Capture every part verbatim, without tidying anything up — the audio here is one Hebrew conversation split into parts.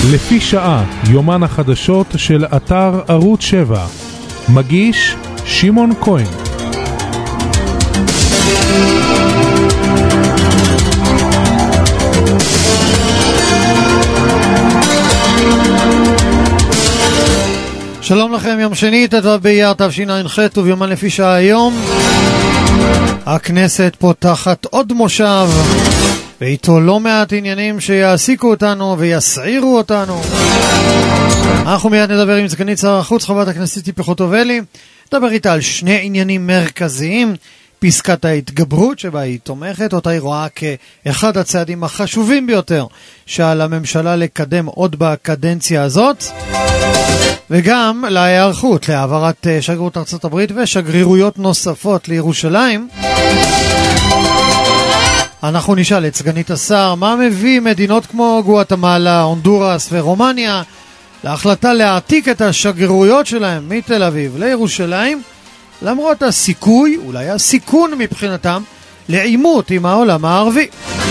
לפי שעה, יומן החדשות של אתר ערוץ שבע. מגיש שמעון כהן. שלום לכם, יום שני, ט"ו באייר תשע"ח, וביומן לפי שעה היום. הכנסת פותחת עוד מושב, ואיתו לא מעט עניינים שיעסיקו אותנו ויסעירו אותנו. אנחנו מיד נדבר עם סגנית שר החוץ, חברת הכנסת ציפי חוטובלי. נדבר איתה על שני עניינים מרכזיים: פסקת ההתגברות שבה היא תומכת, אותה היא רואה כאחד הצעדים החשובים ביותר שעל הממשלה לקדם עוד בקדנציה הזאת, וגם להיערכות להעברת שגרירות ארצות הברית ושגרירויות נוספות לירושלים. אנחנו נשאל את סגנית השר מה מביא מדינות כמו גואטמלה, הונדורס ורומניה להחלטה להעתיק את השגרירויות שלהם מתל אביב לירושלים, למרות הסיכוי, אולי הסיכון מבחינתם, לעימות עם העולם הערבי.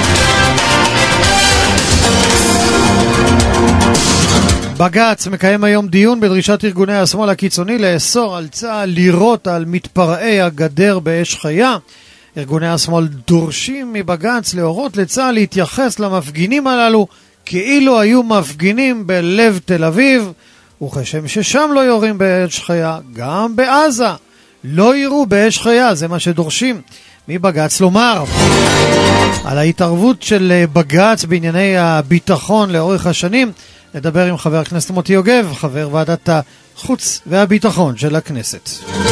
בג"ץ מקיים היום דיון בדרישת ארגוני השמאל הקיצוני לאסור על צה"ל לירות על מתפרעי הגדר באש חיה. ארגוני השמאל דורשים מבג"ץ להורות לצה"ל להתייחס למפגינים הללו כאילו היו מפגינים בלב תל אביב, וכשם ששם לא יורים באש חיה, גם בעזה לא יראו באש חיה. זה מה שדורשים מבג"ץ. לומר על ההתערבות של בג"ץ בענייני הביטחון לאורך השנים נדבר עם חבר הכנסת מוטי יוגב, חבר ועדת החוץ והביטחון של הכנסת.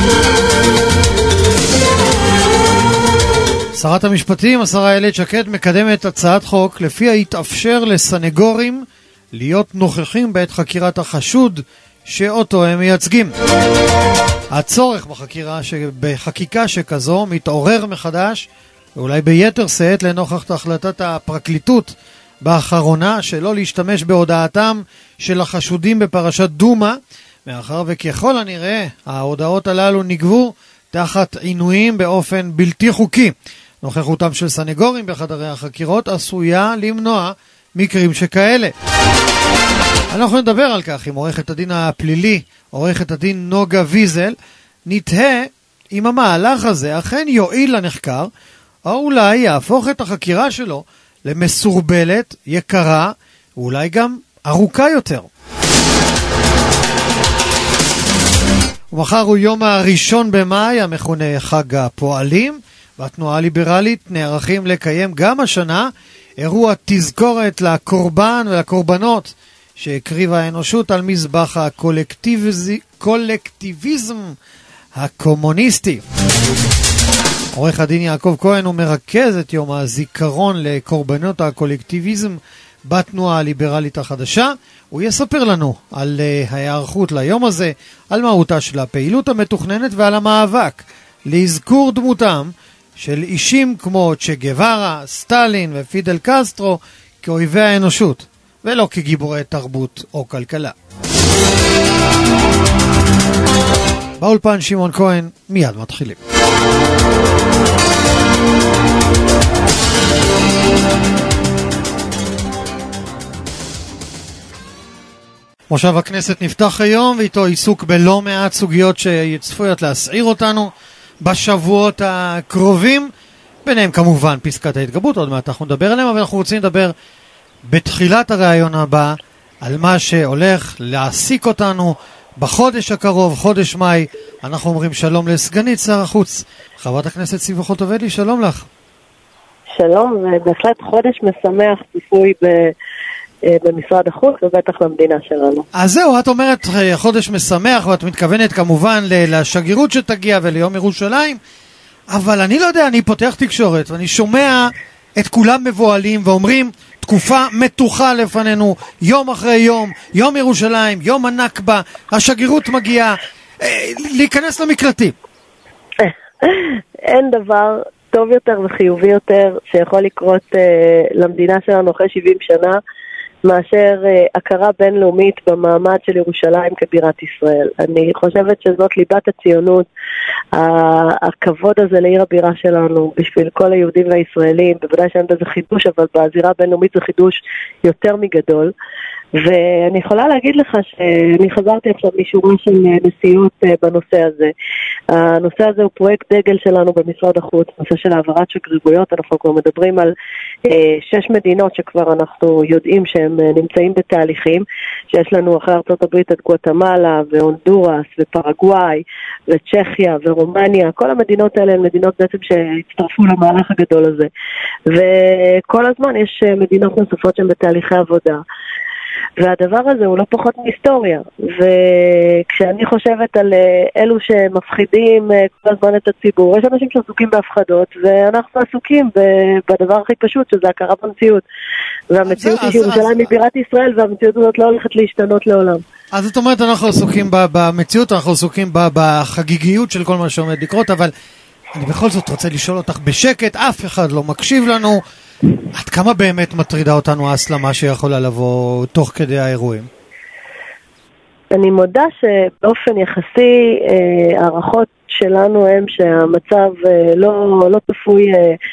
שרת המשפטים, השרה איילת שקד, מקדמת הצעת חוק לפיה יתאפשר לסנגורים להיות נוכחים בעת חקירת החשוד שאותו הם מייצגים. הצורך בחקירה בחקיקה שכזו מתעורר מחדש, ואולי ביתר שאת לנוכח החלטת הפרקליטות באחרונה שלא להשתמש בהודעתם של החשודים בפרשת דומה, מאחר וככל הנראה ההודעות הללו נגבו תחת עינויים באופן בלתי חוקי. נוכחותם של סנגורים בחדרי החקירות עשויה למנוע מקרים שכאלה. אנחנו נדבר על כך עם עורכת הדין הפלילי, עורכת הדין נוגה ויזל. נתהה אם המהלך הזה אכן יועיל לנחקר, או אולי יהפוך את החקירה שלו למסורבלת, יקרה, ואולי גם ארוכה יותר. ומחר הוא יום הראשון במאי, המכונה חג הפועלים, והתנועה הליברלית נערכים לקיים גם השנה אירוע תזכורת לקורבן ולקורבנות שהקריבה האנושות על מזבח הקולקטיביזם הקומוניסטי. עורך הדין יעקב כהן הוא מרכז את יום הזיכרון לקורבנות הקולקטיביזם בתנועה הליברלית החדשה. הוא יספר לנו על uh, ההיערכות ליום הזה, על מהותה של הפעילות המתוכננת ועל המאבק להזכור דמותם של אישים כמו צ'ה גווארה, סטלין ופידל קסטרו כאויבי האנושות, ולא כגיבורי תרבות או כלכלה. באולפן שמעון כהן, מיד מתחילים. מושב הכנסת נפתח היום, ואיתו עיסוק בלא מעט סוגיות שצפויות להסעיר אותנו בשבועות הקרובים, ביניהם כמובן פסקת ההתגברות, עוד מעט אנחנו נדבר עליהם, אבל אנחנו רוצים לדבר בתחילת הרעיון הבא על מה שהולך להעסיק אותנו בחודש הקרוב, חודש מאי. אנחנו אומרים שלום לסגנית שר החוץ, חברת הכנסת ציפי חוטובלי. שלום לך. שלום, בהחלט חודש משמח צפוי במשרד החוץ ובטח למדינה שלנו. אז זהו, את אומרת חודש משמח, ואת מתכוונת כמובן לשגרירות שתגיע וליום ירושלים, אבל אני לא יודע, אני פותח תקשורת ואני שומע את כולם מבועלים ואומרים תקופה מתוחה לפנינו, יום אחרי יום, יום ירושלים, יום הנכבה, השגרירות מגיעה, להיכנס למקלטים. אין דבר טוב יותר וחיובי יותר שיכול לקרות אה, למדינה שלנו אחרי שבעים שנה, מאשר אה, הכרה בינלאומית במעמד של ירושלים כבירת ישראל. אני חושבת שזאת ליבת הציונות, הכבוד הזה לעיר הבירה שלנו, בשביל כל היהודים והישראלים, בוודאי שאין בזה חידוש, אבל בזירה הבינלאומית זה חידוש יותר מגדול. ואני יכולה להגיד לך שאני חזרתי עכשיו משורה של נסיעות בנושא הזה. הנושא הזה הוא פרויקט דגל שלנו במשרד החוץ, נושא של העברת שגרירויות. אנחנו כבר מדברים על שש מדינות שכבר אנחנו יודעים שהם נמצאים בתהליכים, שיש לנו אחרי ארצות הברית את גואטמלה והונדורס ופרגוואי וצ'כיה ורומניה. כל המדינות האלה הן מדינות בעצם שהצטרפו למהלך הגדול הזה, וכל הזמן יש מדינות נוספות שהן בתהליכי עבודה, והדבר הזה הוא לא פחות מהיסטוריה. וכשאני חושבת על אלו שמפחידים כל הזמן את הציבור, יש אנשים שעסוקים בהפחדות, ואנחנו עסוקים בדבר הכי פשוט, שזה הכרה במציאות. והמציאות היא שירושלים היא בירת ישראל, והמציאות הזאת לא הולכת להשתנות לעולם. אז זאת אומרת, אנחנו עסוקים במציאות, אנחנו עסוקים בחגיגיות של כל מה שעומד לקרות, אבל אני בכל זאת רוצה לשאול אותך בשקט, אף אחד לא מקשיב לנו, עד כמה באמת מטרידה אותנו ההסלמה שיכולה לבוא תוך כדי האירועים? אני מודה שבאופן יחסי הערכות שלנו הם שהמצב לא, לא תפוי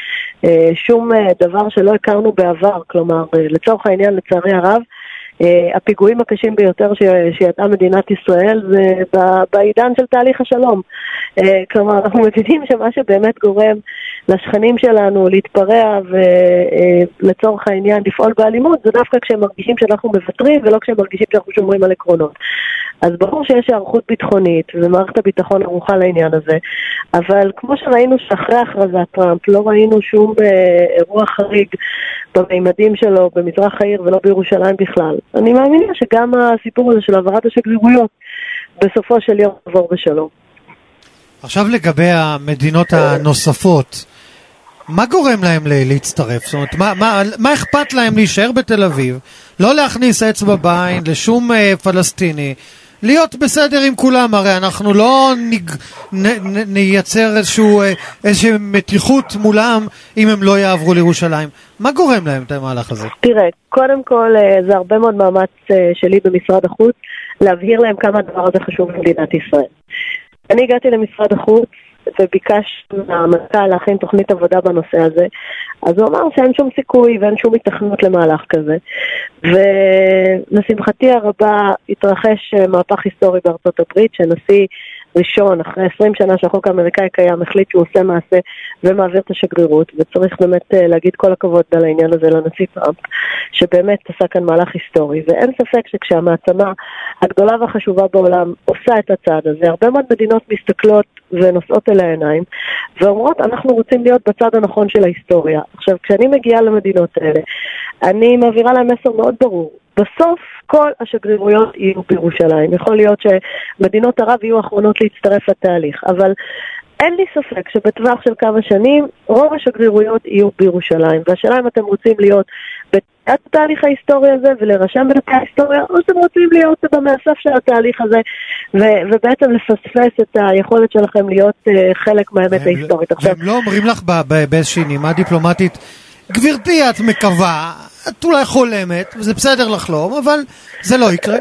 שום דבר שלא הכרנו בעבר. כלומר, לצורך העניין, לצערי הרב, הפיגועים הקשים ביותר שידעה מדינת ישראל זה בעידן של תהליך השלום. כלומר, אנחנו מבינים שמה שבאמת גורם לשכנים שלנו להתפרע ולצורך העניין לפעול באלימות, זה דווקא כשהם מרגישים שאנחנו מוותרים ולא כשהם מרגישים שאנחנו שומרים על עקרונות. אז ברור שיש הערכות ביטחונית ומערכת הביטחון ערוכה לעניין הזה, אבל כמו שראינו שאחרי הכרזת טראמפ לא ראינו שום אירוע חריג בממדים שלו במזרח העיר ולא בירושלים בכלל. אני מאמינה שגם הסיפור הזה של העברת השגרירויות בסופו של יום עבור בשלום. עכשיו לגבי המדינות הנוספות, מה גורם להם להצטרף? זאת אומרת, מה, מה, מה אכפת להם להישאר בתל אביב, לא להכניס אצבע בעין לשום uh, פלסטיני, להיות בסדר עם כולם? הרי אנחנו לא נג, נ, נ, נייצר איזשהו, איזושהי מתיחות מולם אם הם לא יעברו לירושלים. מה גורם להם את המהלך הזה? תראה, קודם כל זה הרבה מאוד מאמץ שלי במשרד החוץ להבהיר להם כמה הדבר הזה חשוב במדינת ישראל. אני הגעתי למשרד החוץ וביקש מהמנכ"ל להכין תוכנית עבודה בנושא הזה, אז הוא אמר שאין שום סיכוי ואין שום התכנות למהלך כזה, ולשמחתי הרבה התרחש מהפך היסטורי בארצות הברית, שנשיא ראשון אחרי עשרים שנה שהחוק האמריקאי קיים החליט שהוא עושה מעשה ומעביר את השגרירות, וצריך באמת להגיד כל הכבוד על העניין הזה לנשיא טראמפ, שבאמת עשה כאן מהלך היסטורי. ואין ספק שכשהמעצמה הגדולה והחשובה בעולם עושה את הצעד הזה, הרבה מאוד מדינות מסתכלות ונושאות אל העיניים ואומרות, אנחנו רוצים להיות בצד הנכון של ההיסטוריה. עכשיו, כשאני מגיעה למדינות האלה, אני מעבירה להם מסר מאוד ברור. בסוף כל השגרירויות יהיו בירושלים. יכול להיות שמדינות ערב יהיו האחרונות להצטרף לתהליך, אבל אין לי ספק שבטווח של כמה שנים רוב השגרירויות יהיו בירושלים. והשאלה אם אתם רוצים להיות בתחילת התהליך ההיסטורי הזה ולרשם בדפי ההיסטוריה, או שאתם רוצים להיות במאסף של התהליך הזה ו- ובעצם לפספס את היכולת שלכם להיות uh, חלק מהאמת ההיסטורית. והם לא אומרים לך באיזושהי נימה דיפלומטית, גברתי, את מקווה, את אולי חולמת, וזה בסדר לחלום, אבל זה לא יקרה?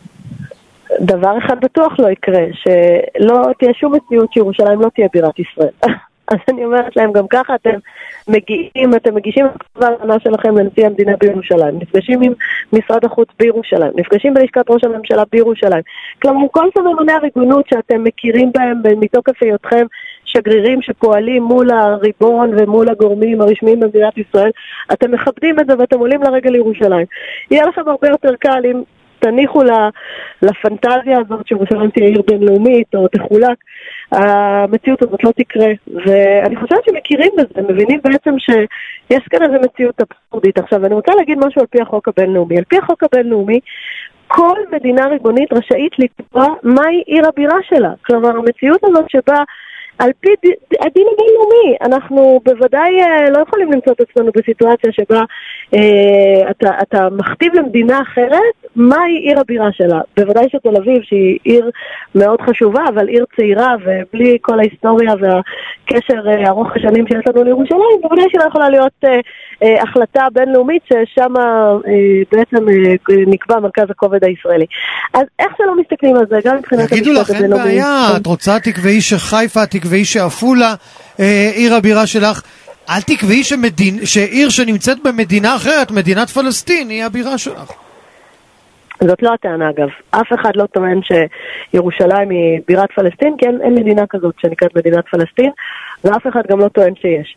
דבר אחד בטוח לא יקרה, שלא תהיה שום מציאות שירושלים לא תהיה בירת ישראל. אז אני אומרת להם, גם ככה אתם מגיעים, אתם מגישים את ההבנה שלכם לנשיא המדינה בירושלים, נפגשים עם משרד החוץ בירושלים, נפגשים בלשכת ראש הממשלה בירושלים. כלומר, כל סממני הריבונות שאתם מכירים בהם מתוקף היותכם שגרירים שפועלים מול הריבון ומול הגורמים הרשמיים במדינת ישראל, אתם מכבדים את זה ואתם עולים לרגל לירושלים. יהיה לכם הרבה יותר קל אם תניחו לפנטזיה הזאת שירושלים תהיה עיר בינלאומית או תחולק. המציאות הזאת לא תקרה, ואני חושבת שמכירים בזה, מבינים בעצם שיש כאן איזו מציאות אבסורדית. עכשיו, אני רוצה להגיד משהו על פי החוק הבינלאומי. על פי החוק הבינלאומי, כל מדינה ריבונית רשאית לקבוע מהי עיר הבירה שלה. כלומר, המציאות הזאת שבה על פי הדין הבינלאומי, אנחנו בוודאי לא יכולים למצוא את עצמנו בסיטואציה שבה אה, אתה, אתה מכתיב למדינה אחרת מהי עיר הבירה שלה. בוודאי שתל אביב, שהיא עיר מאוד חשובה, אבל עיר צעירה ובלי כל ההיסטוריה והקשר ארוך השנים שיש לנו לירושלים, בוודאי שלא יכולה להיות אה, אה, החלטה בינלאומית ששם אה, בעצם אה, נקבע מרכז הכובד הישראלי. אז איך שלא מסתכלים על זה, גם מבחינת תגידו לך, אין בעיה, את רוצה תקוואי שחיפה, תקוואי שעפולה, אה, עיר הבירה שלך, אל תקוואי שמדין, שעיר שנמצאת במדינה אחרת, מדינת פלסטין, היא הבירה שלך. זאת לא הטענה אגב. אף אחד לא טוען שירושלים היא בירת פלסטין, כי אין, אין מדינה כזאת שנקראת מדינת פלסטין, ואף אחד גם לא טוען שיש.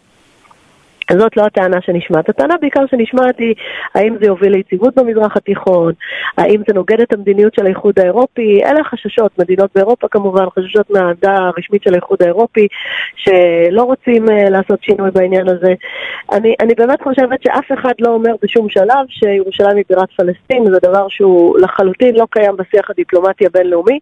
זאת לא הטענה שנשמעת. הטענה בעיקר שנשמעת היא האם זה יוביל ליציבות במזרח התיכון, האם זה נוגד את המדיניות של האיחוד האירופי. אלה החששות, מדינות באירופה כמובן, חששות מהעמדה הרשמית של האיחוד האירופי, שלא רוצים uh, לעשות שינוי בעניין הזה. אני, אני באמת חושבת שאף אחד לא אומר בשום שלב שירושלים היא בירת פלסטין, זה דבר שהוא לחלוטין לא קיים בשיח הדיפלומטי הבינלאומי,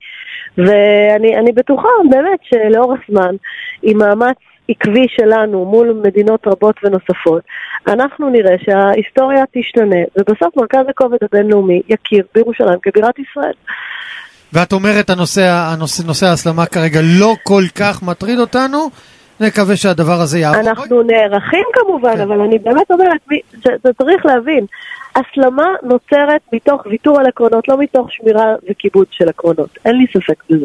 ואני אני בטוחה באמת שלאורך זמן, עם מאמץ עקבי שלנו מול מדינות רבות ונוספות, אנחנו נראה שההיסטוריה תשתנה, ובסוף מרכז הכובד הבינלאומי יכיר בירושלים כבירת ישראל. ואת אומרת, הנושא, הנושא, נושא ההסלמה כרגע לא כל כך מטריד אותנו, נקווה שהדבר הזה יעבור. אנחנו נערכים כמובן, כן. אבל אני באמת אומרת, זה צריך להבין, הסלמה נוצרת מתוך ויתור על עקרונות, לא מתוך שמירה וכיבוד של עקרונות. אין לי ספק בזה.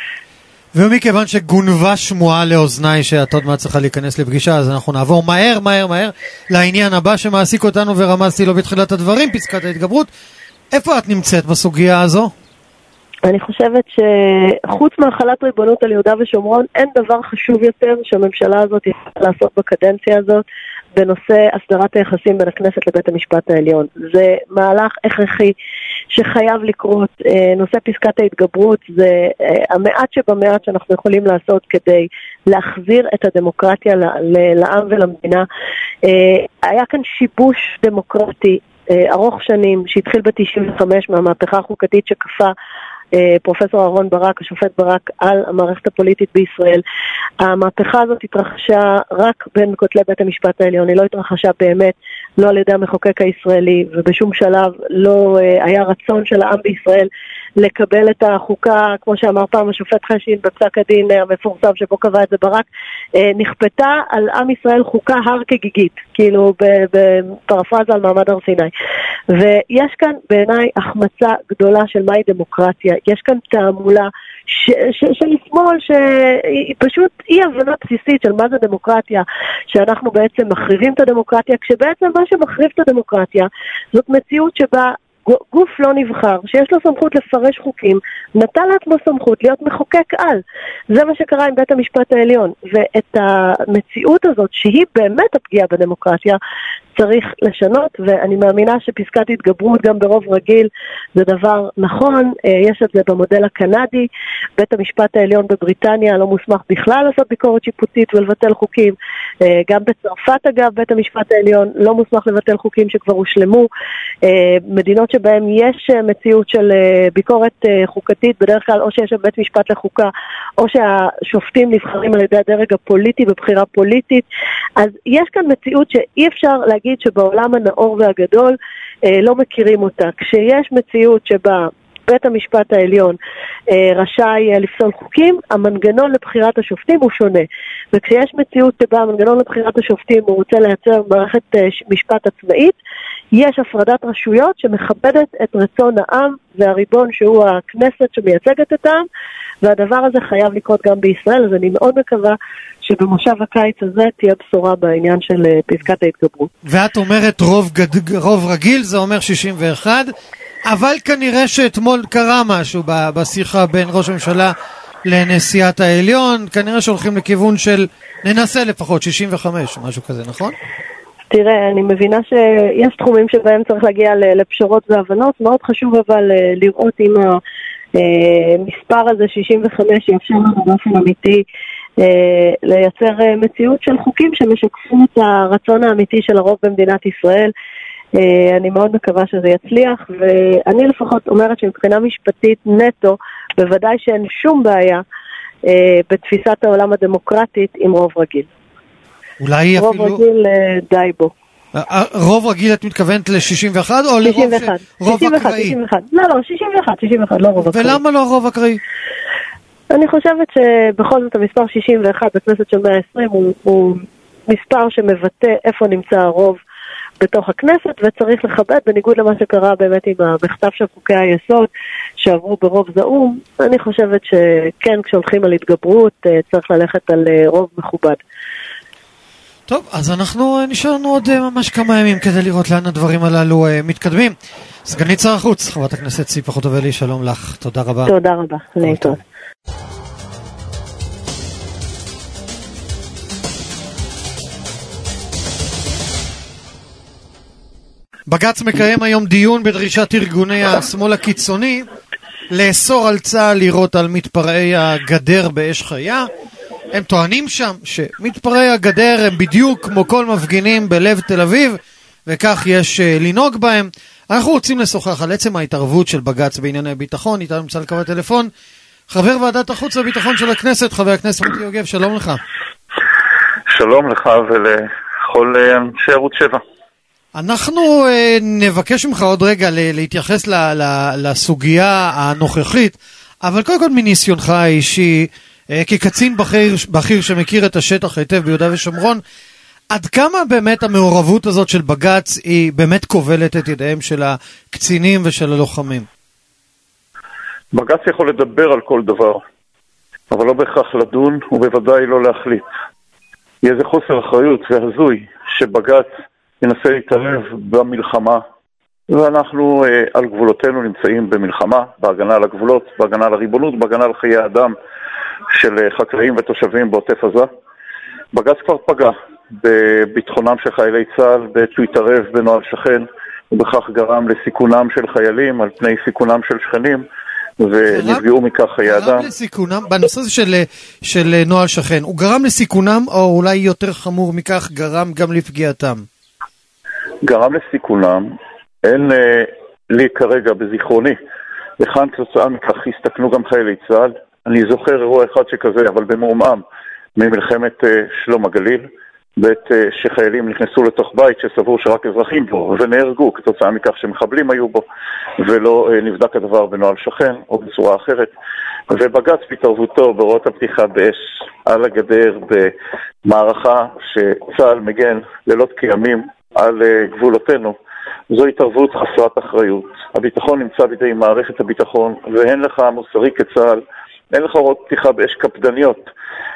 ומכיוון שגונבה שמועה לאוזניי שאת עוד מעט צריכה להיכנס לפגישה, אז אנחנו נעבור מהר מהר מהר לעניין הבא שמעסיק אותנו ורמזתי לו בתחילת הדברים, פסקת ההתגברות. איפה את נמצאת בסוגיה הזו? אני חושבת שחוץ מהחלת ריבונות על יהודה ושומרון, אין דבר חשוב יותר שהממשלה הזאת יכולה לעשות בקדנציה הזאת בנושא הסדרת היחסים בין הכנסת לבית המשפט העליון. זה מהלך הכרחי שחייב לקרות. נושא פסקת ההתגברות זה המעט שבמעט שאנחנו יכולים לעשות כדי להחזיר את הדמוקרטיה לעם ולמדינה. היה כאן שיבוש דמוקרטי ארוך שנים שהתחיל ב-תשעים וחמש מהמהפכה החוקתית שכפה פרופסור אהרון ברק, השופט ברק, על המערכת הפוליטית בישראל. המהפכה הזאת התרחשה רק בין כותלי בית המשפט העליון, היא לא התרחשה באמת, לא על ידי המחוקק הישראלי, ובשום שלב לא היה רצון של העם בישראל לקבל את החוקה, כמו שאמר פעם השופט חשין בפסק הדין המפורסם שבו קבע את זה ברק, נכפתה על עם ישראל חוקה הר כגיגית, כאילו בפרפרזה על מעמד הר סיני. ויש כאן בעיניי החמצה גדולה של מהי דמוקרטיה, יש כאן תעמולה ש, ש, של שמאל שהיא פשוט אי הבנה בסיסית של מה זה דמוקרטיה, שאנחנו בעצם מחריבים את הדמוקרטיה, כשבעצם מה שמחריב את הדמוקרטיה זאת מציאות שבה גוף לא נבחר, שיש לו סמכות לפרש חוקים, נטל לעצמו סמכות להיות מחוקק על. זה מה שקרה עם בית המשפט העליון. ואת המציאות הזאת, שהיא באמת הפגיעה בדמוקרטיה, צריך לשנות, ואני מאמינה שפסקת התגברות גם ברוב רגיל זה דבר נכון. יש את זה במודל הקנדי, בית המשפט העליון בבריטניה לא מוסמך בכלל לעשות ביקורת שיפוטית ולבטל חוקים. גם בצרפת אגב, בית המשפט העליון לא מוסמך לבטל חוקים שכבר הושלמו. מדינות שבהם יש מציאות של ביקורת חוקתית, בדרך כלל או שיש בית משפט לחוקה, או שהשופטים נבחרים על ידי הדרג הפוליטי בבחירה פוליטית. אז יש כאן מציאות שאי אפשר להגיד שבעולם הנאור והגדול אה, לא מכירים אותה. כשיש מציאות שבה בית המשפט העליון אה, רשאי אה, לפסול חוקים, המנגנון לבחירת השופטים הוא שונה. וכשיש מציאות שבה המנגנון לבחירת השופטים הוא רוצה לייצר מערכת אה, משפט עצמאית, יש הפרדת רשויות שמכבדת את רצון העם והריבון שהוא הכנסת שמייצגת את העם, והדבר הזה חייב לקרות גם בישראל, אז אני מאוד מקווה שבמושב הקיץ הזה תהיה בשורה בעניין של פסקת ההתגברות. ואת אומרת רוב, גד... רוב רגיל, זה אומר שישים ואחת, אבל כנראה שאתמול קרה משהו בשיחה בין ראש הממשלה לנשיאת העליון, כנראה שהולכים לכיוון של ננסה לפחות שישים וחמש, משהו כזה, נכון? תראה, אני מבינה שיש תחומים שבהם צריך להגיע לפשרות והבנות, מאוד חשוב אבל לראות אם המספר הזה שישים וחמש יאפשר לנו באופן אמיתי לייצר מציאות של חוקים שמשקפים את הרצון האמיתי של הרוב במדינת ישראל. אני מאוד מקווה שזה יצליח, ואני לפחות אומרת שמבחינה משפטית נטו, בוודאי שאין שום בעיה בתפיסת העולם הדמוקרטית עם רוב רגיל. אולי רוב אפילו... רגיל די בו. רוב רגיל את מתכוונת ל-שישים ואחת או לרוב רוב אקראי? לא, לא, שישים ואחת, שישים ואחת, לא רוב אקראי. ולמה לא רוב אקראי? אני חושבת שבכל זאת המספר שישים ואחת בכנסת של מאה ועשרים הוא, הוא מספר שמבטא איפה נמצא הרוב בתוך הכנסת, וצריך לכבד בניגוד למה שקרה באמת עם המכתב של חוקי היסוד שעברו ברוב זעום. אני חושבת שכן, כשהולכים על התגברות צריך ללכת על רוב מכובד. טוב, אז אנחנו נשארנו עוד ממש כמה ימים כדי לראות לאן הדברים הללו מתקדמים. סגנית שר החוץ, חברת הכנסת ציפי חוטובלי, שלום לך, תודה רבה. תודה רבה, להתראות. בג"ץ מקיים היום דיון בדרישת ארגוני השמאל הקיצוני לאסור על צה"ל לירות על מתפרעי הגדר באש חיה. הם טוענים שם שמתפרעי הגדר הם בדיוק כמו כל מפגינים בלב תל אביב, וכך יש לנהוג בהם. אנחנו רוצים לשוחח על עצם ההתערבות של בג"ץ בענייני ביטחון. איתנו נמצא לקו הטלפון חבר ועדת החוץ והביטחון של הכנסת, חבר הכנסת מוטי יוגב, שלום לך. שלום לך ולכל אנשי ערוץ שבע. אנחנו אה, נבקש ממך עוד רגע להתייחס ל, ל, לסוגיה הנוכחית, אבל קודם כל מניסיונך האישי, אה, כקצין בכיר, בכיר שמכיר את השטח היטב ביהודה ושומרון, עד כמה באמת המעורבות הזאת של בג"ץ היא באמת כובלת את ידיהם של הקצינים ושל הלוחמים? בג"ץ יכול לדבר על כל דבר, אבל לא בהכרח לדון ובוודאי לא להחליט. יהיה זה חוסר אחריות והזוי שבג"ץ ינסה להתערב במלחמה, ואנחנו אה, על גבולותינו נמצאים במלחמה, בהגנה על הגבולות, בהגנה על הריבונות, בהגנה על חיי אדם של אה, חקלאים ותושבים בעוטף עזה. בג"ץ כבר פגע בביטחונם של חיילי צה"ל בעת שהוא התערב בנוהל שכן, ובכך גרם לסיכונם של חיילים על פני סיכונם של שכנים, ונפגעו מכך חיי אדם. גרם לסיכונם, בנושא הזה של, של נוהל שכן, הוא גרם לסיכונם, או אולי יותר חמור מכך, גרם גם לפגיעתם? גרם לסיכונם. אין אה, לי כרגע בזיכרוני לכאן כתוצאה מכך הסתכנו גם חיילי צה"ל. אני זוכר אירוע אחד שכזה, אבל במעומעם, ממלחמת אה, שלום הגליל, בעת אה, שחיילים נכנסו לתוך בית שסבור שרק אזרחים בו ונהרגו כתוצאה מכך שמחבלים היו בו, ולא אה, נבדק הדבר בנוהל שכן או בצורה אחרת. ובג"ץ בהתערבותו בהוראות הפתיחה באש על הגדר במערכה שצה"ל מגן לילות כימים על גבולותינו, זו התערבות חסרת אחריות. הביטחון נמצא בידי מערכת הביטחון, ואין לך מוסרי כצה"ל, אין לך הוראות פתיחה באש קפדניות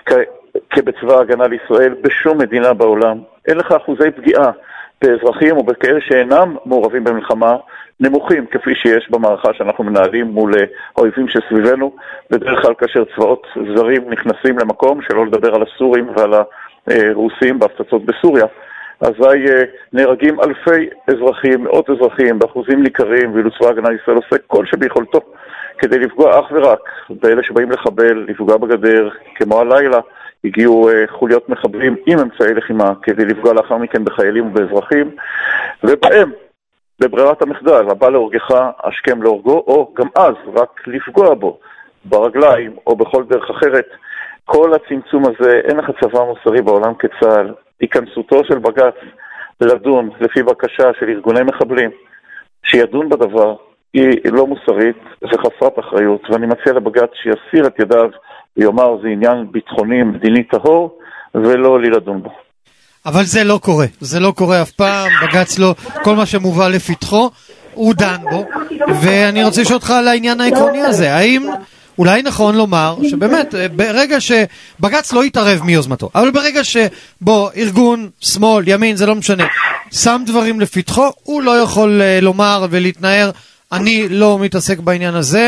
כבצבא ההגנה לישראל בשום מדינה בעולם. אין לך אחוזי פגיעה באזרחים או בכאלה שאינם מעורבים במלחמה נמוכים כפי שיש במערכה שאנחנו מנהלים מול האויבים שסביבנו. בדרך כלל כאשר צבאות זרים נכנסים למקום, שלא לדבר על הסורים ועל הרוסים בהפצצות בסוריה, אזי נהרגים אלפי אזרחים, מאות אזרחים, באחוזים ניכרים, ואילו צבא ההגנה לישראל עושה כל שביכולתו כדי לפגוע אך ורק באלה שבאים לחבל, לפגוע בגדר. כמו הלילה הגיעו חוליות מחבלים עם אמצעי לחימה כדי לפגוע לאחר מכן בחיילים ובאזרחים, ובהם בברירת המחדל, הבא להורגך השכם להורגו, או גם אז רק לפגוע בו ברגליים או בכל דרך אחרת. כל הצמצום הזה, אין לך צבא מוסרי בעולם כצה"ל. היכנסותו של בג"ץ לדון לפי בקשה של ארגוני מחבלים שידון בדבר היא לא מוסרית וחסרת אחריות, ואני מציע לבג"ץ שיסיר את ידיו ויאמר זה עניין ביטחוני מדיני טהור ולא לי לדון בו. אבל זה לא קורה, זה לא קורה אף פעם. בג"ץ לא, כל מה שמובא לפתחו הוא דן בו, ואני רוצה לשאול אותך על העניין העקרוני הזה. האם אולי נכון לומר שבאמת ברגע שבג"ץ לא יתערב מיוזמתו, אבל ברגע שבו ארגון שמאל, ימין, זה לא משנה, שם דברים לפתחו, הוא לא יכול לומר ולהתנער אני לא מתעסק בעניין הזה,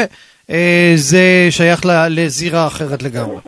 זה שייך לזירה אחרת לגמרי?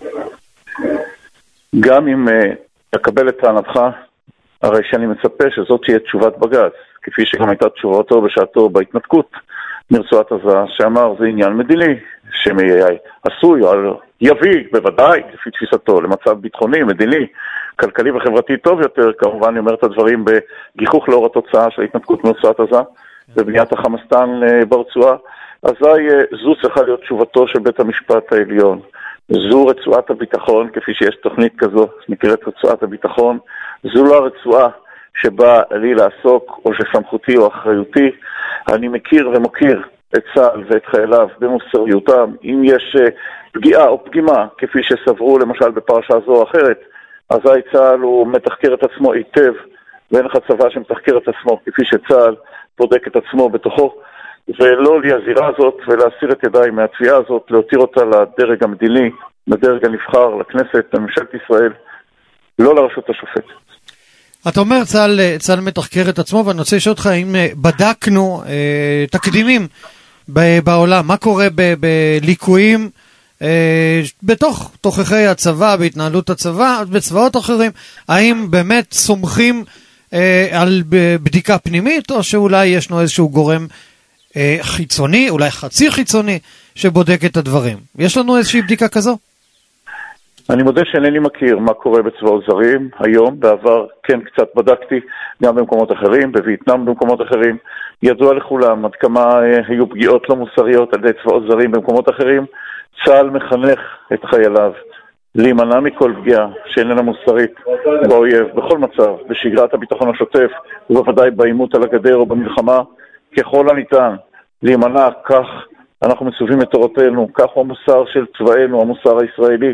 גם אם יקבל את טענתך, הרי שאני מצפה שזאת תהיה תשובת בג"ץ, כפי שגם הייתה תשובתו בשעתו בהתנתקות מרצועת עזה, שאמר זה עניין מדיני שעשוי או יביא בוודאי לפי תפיסתו למצב ביטחוני, מדיני, כלכלי וחברתי טוב יותר. כמובן אני אומר את הדברים בגיחוך לאור התוצאה של ההתנתקות מרצועת עזה ובניית החמאסטן ברצועה. אזי זו צריכה להיות תשובתו של בית המשפט העליון. זו רצועת הביטחון, כפי שיש תוכנית כזו שנקראת רצועת הביטחון. זו לא הרצועה שבא לי לעסוק או שסמכותי או אחריותי. אני מכיר ומוקיר את צה"ל ואת חייליו במוסריותם. אם יש פגיעה או פגימה כפי שסברו למשל בפרשה זו או אחרת, אזי צה"ל הוא מתחקר את עצמו היטב, ואין לך צבא שמתחקר את עצמו כפי שצה"ל בודק את עצמו בתוכו, ולא להזירה הזאת ולהסיר את ידיי מהתביעה הזאת, להותיר אותה לדרג המדיני, לדרג הנבחר, לכנסת, לממשלת ישראל, לא לרשות השופטת. אתה אומר צה"ל, צה"ל מתחקר את עצמו, ואני רוצה לשאול אותך אם בדקנו אה, תקדימים בעולם, מה קורה בליקויים אה, בתוך תוככי הצבא, בהתנהלות הצבא, בצבאות אחרים, האם באמת סומכים אה, על בדיקה פנימית, או שאולי ישנו איזשהו גורם אה, חיצוני, אולי חצי חיצוני, שבודק את הדברים. יש לנו איזושהי בדיקה כזו? אני מודה שאינני מכיר מה קורה בצבאות זרים היום. בעבר כן קצת בדקתי, גם במקומות אחרים, בווייטנאם במקומות אחרים. ידוע לכולם עד כמה אה, היו פגיעות לא מוסריות על ידי צבאות זרים במקומות אחרים. צה"ל מחנך את חייליו להימנע מכל פגיעה שאיננה מוסרית באויב, בכל מצב, בשגרת הביטחון השוטף, ובוודאי בעימות על הגדר או במלחמה, ככל הניתן להימנע. כך אנחנו מצווים את תורתנו, כך הוא המוסר של צבאנו, המוסר הישראלי,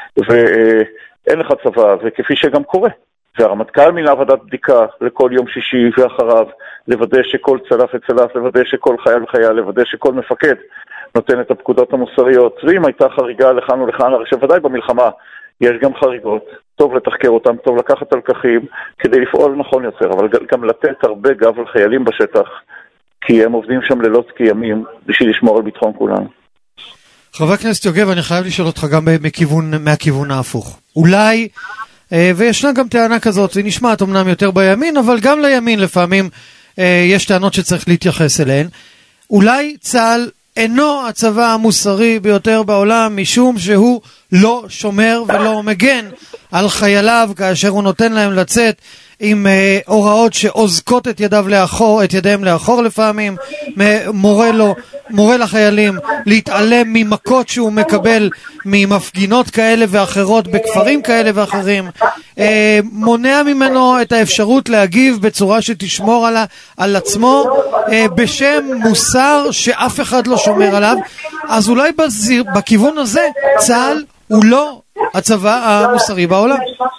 ואין לך צבא, וכפי שגם קורה. והרמטכ"ל מינה ועדת בדיקה לכל יום שישי ואחריו, לוודא שכל צלף וצלף, לוודא שכל חייל וחייל, לוודא שכל מפקד נותן את הפקודות המוסריות. ואם הייתה חריגה לכאן ולכאן, הרי שוודאי במלחמה יש גם חריגות, טוב לתחקר אותם, טוב לקחת הלקחים כדי לפעול נכון יותר, אבל גם לתת הרבה גב על חיילים בשטח, כי הם עובדים שם לילות כימים בשביל לשמור על ביטחון כולנו. חבר הכנסת יוגב, אני חייב לשאול אותך גם מכיוון, מהכיוון ההפוך. אולי, וישנה גם טענה כזאת, היא נשמעת אמנם יותר בימין, אבל גם לימין לפעמים יש טענות שצריך להתייחס אליהן. אולי צה"ל אינו הצבא המוסרי ביותר בעולם, משום שהוא לא שומר ולא מגן על חייליו, כאשר הוא נותן להם לצאת עם אה, הוראות שעוזקות את ידיו לאחור, את ידיהם לאחור לפעמים, מורה לו, מורה לחיילים להתעלם ממכות שהוא מקבל ממפגינות כאלה ואחרות בכפרים כאלה ואחרים, אה, מונע ממנו את האפשרות להגיב בצורה שתשמור על, על עצמו, אה, בשם מוסר שאף אחד לא שומר עליו. אז אולי בזיר, בכיוון הזה צה"ל הוא לא הצבא המוסרי בעולם.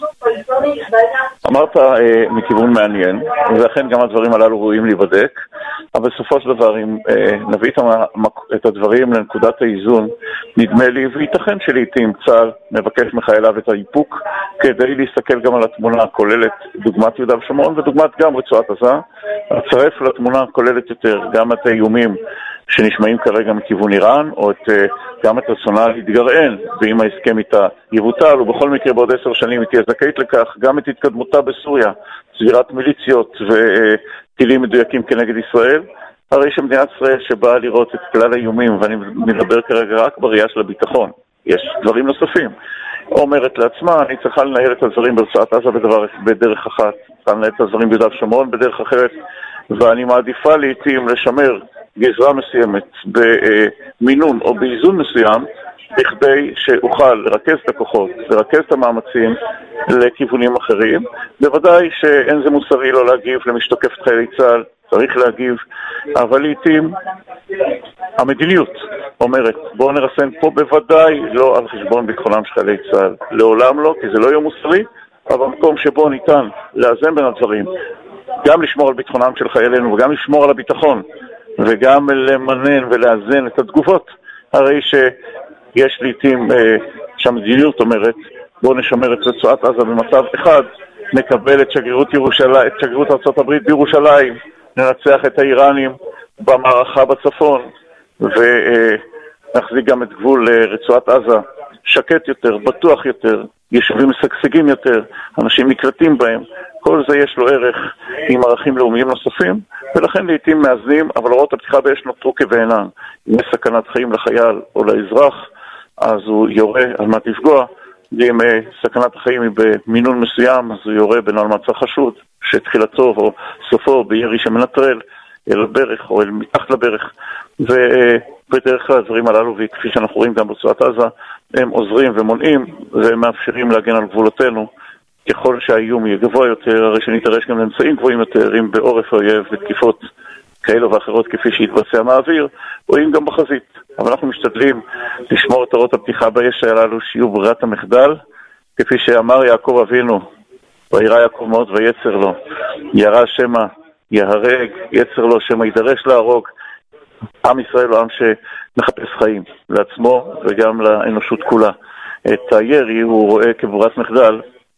אמרת אה, מכיוון מעניין, ואכן גם הדברים הללו ראויים להיבדק, אבל בסופו של דבר אם אה, נביא את הדברים לנקודת האיזון, נדמה לי וייתכן שלעיתים צה"ל מבקש מחייליו את האיפוק כדי להסתכל גם על התמונה הכוללת, דוגמת יהודה ושומרון ודוגמת גם רצועת עזה, לצרף לתמונה הכוללת יותר גם את האיומים שנשמעים כרגע מכיוון איראן, או את, גם את רצונה להתגרען, ואם ההסכם איתה יבוטל, ובכל מקרה בעוד עשר שנים היא תהיה זכאית לכך, גם את התקדמותה בסוריה, צבירת מיליציות וטילים מדויקים כנגד ישראל. הרי שמדינת ישראל שבאה לראות את כלל האיומים, ואני מדבר כרגע רק בראייה של הביטחון, יש דברים נוספים, אומרת לעצמה, אני צריכה לנהל את הדברים ברצועת עזה בדבר, בדרך אחת, צריכה לנהל את הדברים ביהודה ושומרון בדרך אחרת, ואני מעדיפה לעתים לשמר גזרה מסוימת במינון או באיזון מסוים, בכדי שאוכל לרכז את הכוחות, לרכז את המאמצים לכיוונים אחרים. בוודאי שאין זה מוסרי לא להגיב למשתוקפת חיילי צה"ל, צריך להגיב, אבל לעתים המדיניות אומרת, בואו נרסן פה בוודאי לא על חשבון ביטחונם של חיילי צה"ל, לעולם לא, כי זה לא יהיה מוסרי, אבל במקום שבו ניתן לאזן בין הדברים, גם לשמור על ביטחונם של חיילינו וגם לשמור על הביטחון, וגם למנן ולאזן את התגובות. הרי שיש לעתים אה, שהמדיניות אומרת, בואו נשמר את רצועת עזה במצב אחד, נקבל את שגרירות ירושלים, את שגרירות ארצות הברית בירושלים, ננצח את האיראנים במערכה בצפון, ונחזיק גם את גבול רצועת עזה שקט יותר, בטוח יותר, יישובים משגשגים יותר, אנשים נקלטים בהם. כל זה יש לו ערך עם ערכים לאומיים נוספים, ולכן לעתים מאזנים, אבל הוראות הפתיחה באש נותרו כבעינן. אם יש סכנת חיים לחייל או לאזרח, אז הוא יורה על מה לפגוע, ואם סכנת החיים היא במינון מסוים, אז הוא יורה בנעל מעצר חשוד, שתחילתו או סופו בירי שמנטרל אל הברך או אל מתחת לברך. ובדרך כלל הדברים הללו, וכפי שאנחנו רואים גם ברצועת עזה, הם עוזרים ומונעים ומאפשרים להגן על גבולותינו. ככל שהאיום יהיה גבוה יותר, הרי שנתרש גם לאמצעים גבוהים יותר, אם בעורף האויב ותקיפות כאלו ואחרות כפי שהתבצע מהאוויר, או אם גם בחזית. אבל אנחנו משתדלים לשמור את הוראות הפתיחה באש הללו שיהיו ברירת המחדל, כפי שאמר יעקב אבינו, וירא יעקב מאוד ויצר לו, ירא שמא יהרג, יצר לו שמא יידרש להרוג. עם ישראל הוא עם שמחפש חיים לעצמו וגם לאנושות כולה. את הירי הוא רואה כברירת מחדל,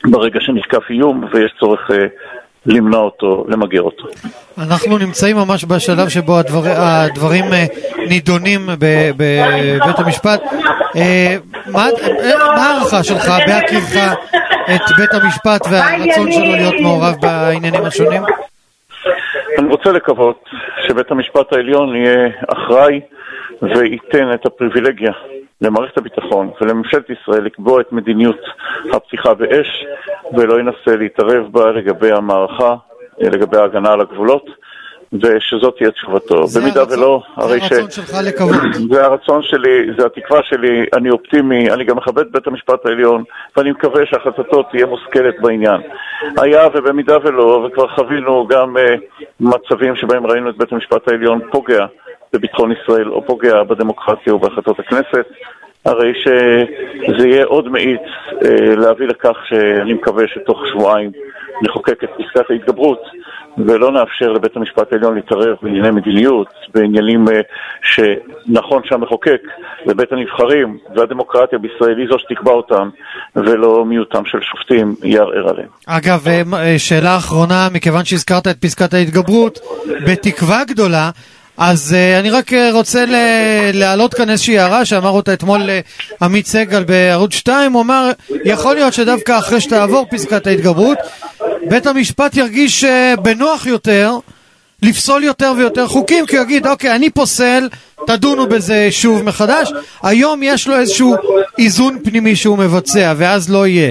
ברגע שנשקף איום ויש צורך למנוע אותו, למגר אותו. אנחנו נמצאים ממש בשלב שבו הדבר, הדברים נידונים בבית המשפט. מה, מה הערכה שלך בהכירך את בית המשפט והרצון שלו להיות מעורב בעניינים השונים? אני רוצה לקוות שבית המשפט העליון יהיה אחראי וייתן את הפריבילגיה למערכת הביטחון ולממשלת ישראל לקבוע את מדיניות הפתיחה באש ולא ינסה להתערב בה לגבי המערכה, לגבי ההגנה על הגבולות, ושזאת תהיה תשובתו. במידה הרצון, ולא, הרי ש... זה הרצון שלך לקוות. זה הרצון שלי, זה התקווה שלי, אני אופטימי, אני גם מכבד בית המשפט העליון, ואני מקווה שהחלטתו תהיה מושכלת בעניין. היה ובמידה ולא, וכבר חווינו גם uh, מצבים שבהם ראינו את בית המשפט העליון פוגע בביטחון ישראל, או פוגע בדמוקרטיה ובהחלטות הכנסת, הרי שזה יהיה עוד מאיץ אה, להביא לכך שאני מקווה שתוך שבועיים נחוקק את פסקת ההתגברות ולא נאפשר לבית המשפט העליון להתערב בענייני מדיניות, בעניינים אה, שנכון שהמחוקק לבית הנבחרים והדמוקרטיה בישראל היא זו שתקבע אותם ולא מיעוטם של שופטים יערער עליהם. אגב, שאלה אחרונה, מכיוון שהזכרת את פסקת ההתגברות, בתקווה גדולה, אז uh, אני רק uh, רוצה ל- להעלות כאן איזושהי הערה שאמר אותה אתמול uh, עמית סגל בערוץ שתיים. הוא אמר, יכול להיות שדווקא אחרי שתעבור פסקת ההתגברות בית המשפט ירגיש uh, בנוח יותר לפסול יותר ויותר חוקים, כי הוא יגיד, אוקיי, אני פוסל, תדונו בזה שוב מחדש. היום יש לו איזשהו איזון פנימי שהוא מבצע, ואז לא יהיה.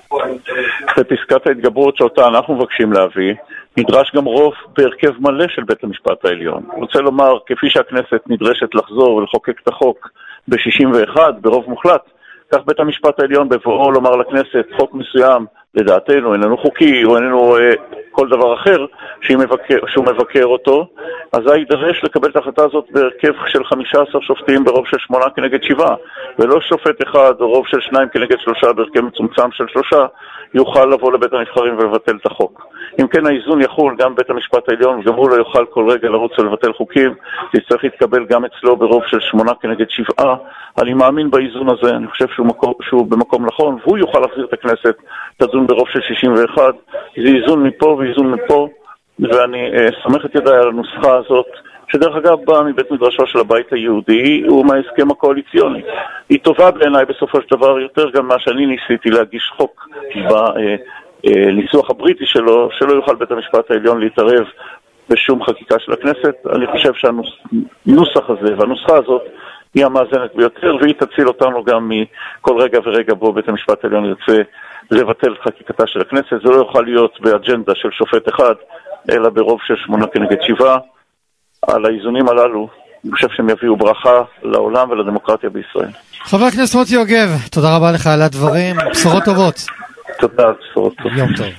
בפסקת ההתגברות שאותה אנחנו מבקשים להביא, נדרש גם רוב בהרכב מלא של בית המשפט העליון. רוצה לומר, כפי שהכנסת נדרשת לחזור ולחוקק את החוק ב-שישים ואחת ברוב מוחלט, כך בית המשפט העליון בבואו לומר לכנסת חוק מסוים, לדעתנו, איננו חוקי או איננו אה, כל דבר אחר מבקר, שהוא מבקר אותו, אז יידרש לקבל את ההחלטה הזאת בהרכב של חמישה עשר שופטים ברוב של שמונה כנגד שבעה, ולא שופט אחד או רוב של שניים כנגד שלושה בהרכב מצומצם של שלושה יוכל לבוא לבית הנבחרים ולבטל את החוק. אם כן האיזון יחול גם בית המשפט העליון, וגם הוא לא יוכל כל רגע לרוץ ולבטל חוקים, תצטרך להתקבל גם אצלו ברוב של שמונה כנגד שבעה. אני מאמין באיזון הזה, אני חושב שהוא, מקום, שהוא במקום נכון, והוא יוכל להחזיר את הכנסת, תדון ברוב של שישים ואחת. זה איזון מפה ואיזון מפה, ואני אה, שמח את ידיי על הנוסחה הזאת, שדרך אגב באה מבית מדרשו של הבית היהודי ומההסכם הקואליציוני. היא טובה בעיניי בסופו של דבר יותר גם מה שאני ניסיתי להגיש חוק בניסוח הבריטי שלו, שלא יוכל בית המשפט העליון להתערב בשום חקיקה של הכנסת. אני חושב שהנוסח הזה והנוסחה הזאת היא המאזנת ביותר, והיא תציל אותנו גם מכל רגע ורגע בו בית המשפט העליון ירצה לבטל חקיקתה של הכנסת. זה לא יוכל להיות באג'נדה של שופט אחד, אלא ברוב של שמונה כנגד שבעה. על האיזונים הללו, אני חושב שהם יביאו ברכה לעולם ולדמוקרטיה בישראל. חבר הכנסת מוטי יוגב, תודה רבה לך על הדברים, בשורות טובות. תודה, בשורות טובות. יום טוב.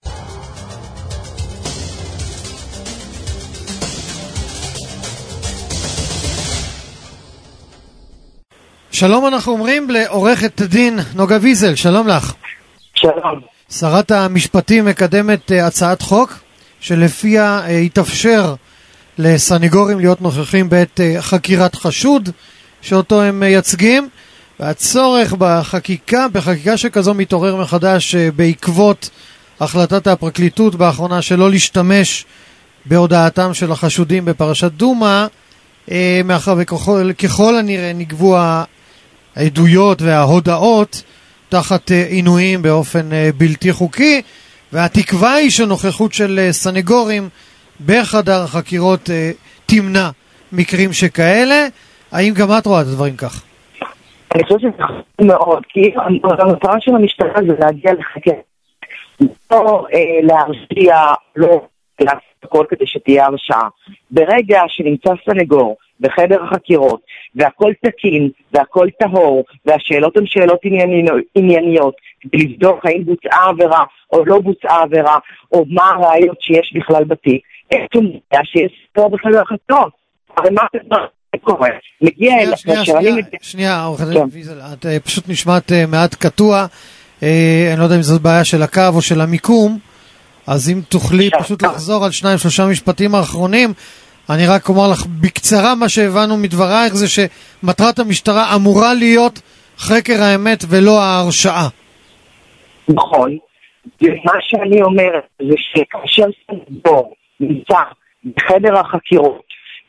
שלום אנחנו אומרים לעורכת דין נוגה ויזל, שלום לך. שלום. שרת המשפטים מקדמת הצעת חוק שלפיה יתאפשר לסניגורים להיות נוכחים בעת חקירת חשוד שאותו הם מייצגים, והצורך בחקיקה, בחקיקה שכזו מתעורר מחדש בעקבות החלטת הפרקליטות באחרונה שלא להשתמש בהודעתם של החשודים בפרשת דומה, מאחר וככל הנראה נגבו העדויות וההודעות תחת עינויים באופן בלתי חוקי, והתקווה היא שנוכחות של סניגורים בחדר החקירות תמנע מקרים שכאלה. האם גם את רואה את הדברים כך? אני חושב שזה חשוב מאוד, כי המטרה של המשטרה זה להגיע לחקר, לא להרשיע, לא לעשות הכל כדי שתהיה הרשעה. ברגע שנמצא סנגור בחדר החקירות והכל תקין והכל טהור והשאלות הן שאלות ענייניות כדי לבדוק האם בוצעה עבירה או לא בוצעה עבירה או מה הראיות שיש בכלל בתיק, איך הוא מגיע שיש ספור בחדר החקירות. הרי מה זה קורה? מגיע אל... שנייה, עורכת דין ויזל, את פשוט נשמעת מעט קטוע, אני לא יודע אם זאת בעיה של הקו או של המיקום, אז אם תוכלי פשוט לחזור על שניים שלושה משפטים האחרונים. אני רק אומר לך בקצרה, מה שהבנו מדברייך זה שמטרת המשטרה אמורה להיות חקר האמת ולא ההרשעה. נכון, ומה שאני אומרת זה שכאשר סנגור נמצא בחדר החקירות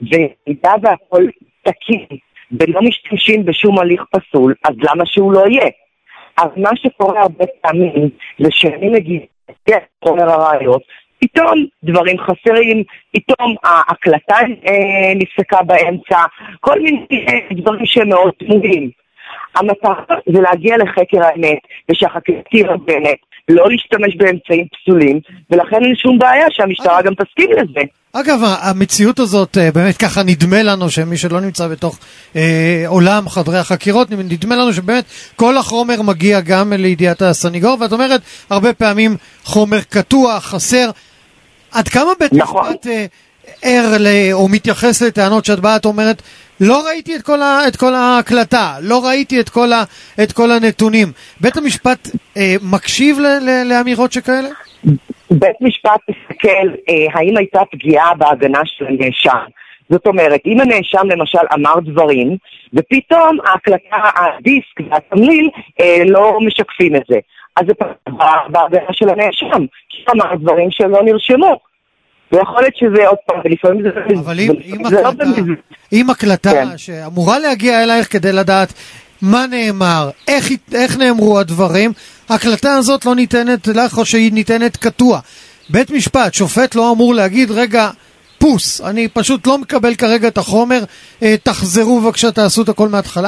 וידע והכל תקין ולא משתמשים בשום הליך פסול, אז למה שהוא לא יהיה? אז מה שקורה הרבה פעמים זה שאני מגיע לחומר הראיות, פתאום דברים חסרים, פתאום ההקלטה אה, נפסקה באמצע, כל מיני אה, דברים שהם מאוד תמוהים. המטרה זה להגיע לחקר האמת, ושהחקירה תהיה הוגנת, לא להשתמש באמצעים פסולים, ולכן אין שום בעיה שהמשטרה גם תסכים לזה. אגב, המציאות הזאת, באמת ככה נדמה לנו שמי שלא נמצא בתוך אה, עולם חדרי החקירות, נדמה לנו שבאמת כל החומר מגיע גם לידיעת הסניגור, ואת אומרת, הרבה פעמים חומר קטוע, חסר. עד כמה בית נכון. משפט אה, ער ל, או מתייחס לטענות שאת באה, את אומרת, לא ראיתי את כל, ה, את כל ההקלטה, לא ראיתי את כל, ה, את כל הנתונים. בית המשפט אה, מקשיב ל, ל, לאמירות שכאלה? בית משפט תסתכל אה, האם הייתה פגיעה בהגנה של הנאשם. זאת אומרת, אם הנאשם למשל אמר דברים, ופתאום ההקלטה, הדיסק והתמליל אה, לא משקפים את זה. אז זה פגיעה בהגנה של הנאשם, כי אמר דברים שלא נרשמו. ויכול להיות שזה עוד פעם, ולפעמים זה... אבל אם, אם, הקלטה, לא אם הקלטה כן. שאמורה להגיע אלייך כדי לדעת מה נאמר, איך, איך נאמרו הדברים, ההקלטה הזאת לא ניתנת לך או שהיא ניתנת קטוע. בית משפט, שופט לא אמור להגיד, רגע, פוס, אני פשוט לא מקבל כרגע את החומר, תחזרו בבקשה, תעשו את הכל מההתחלה?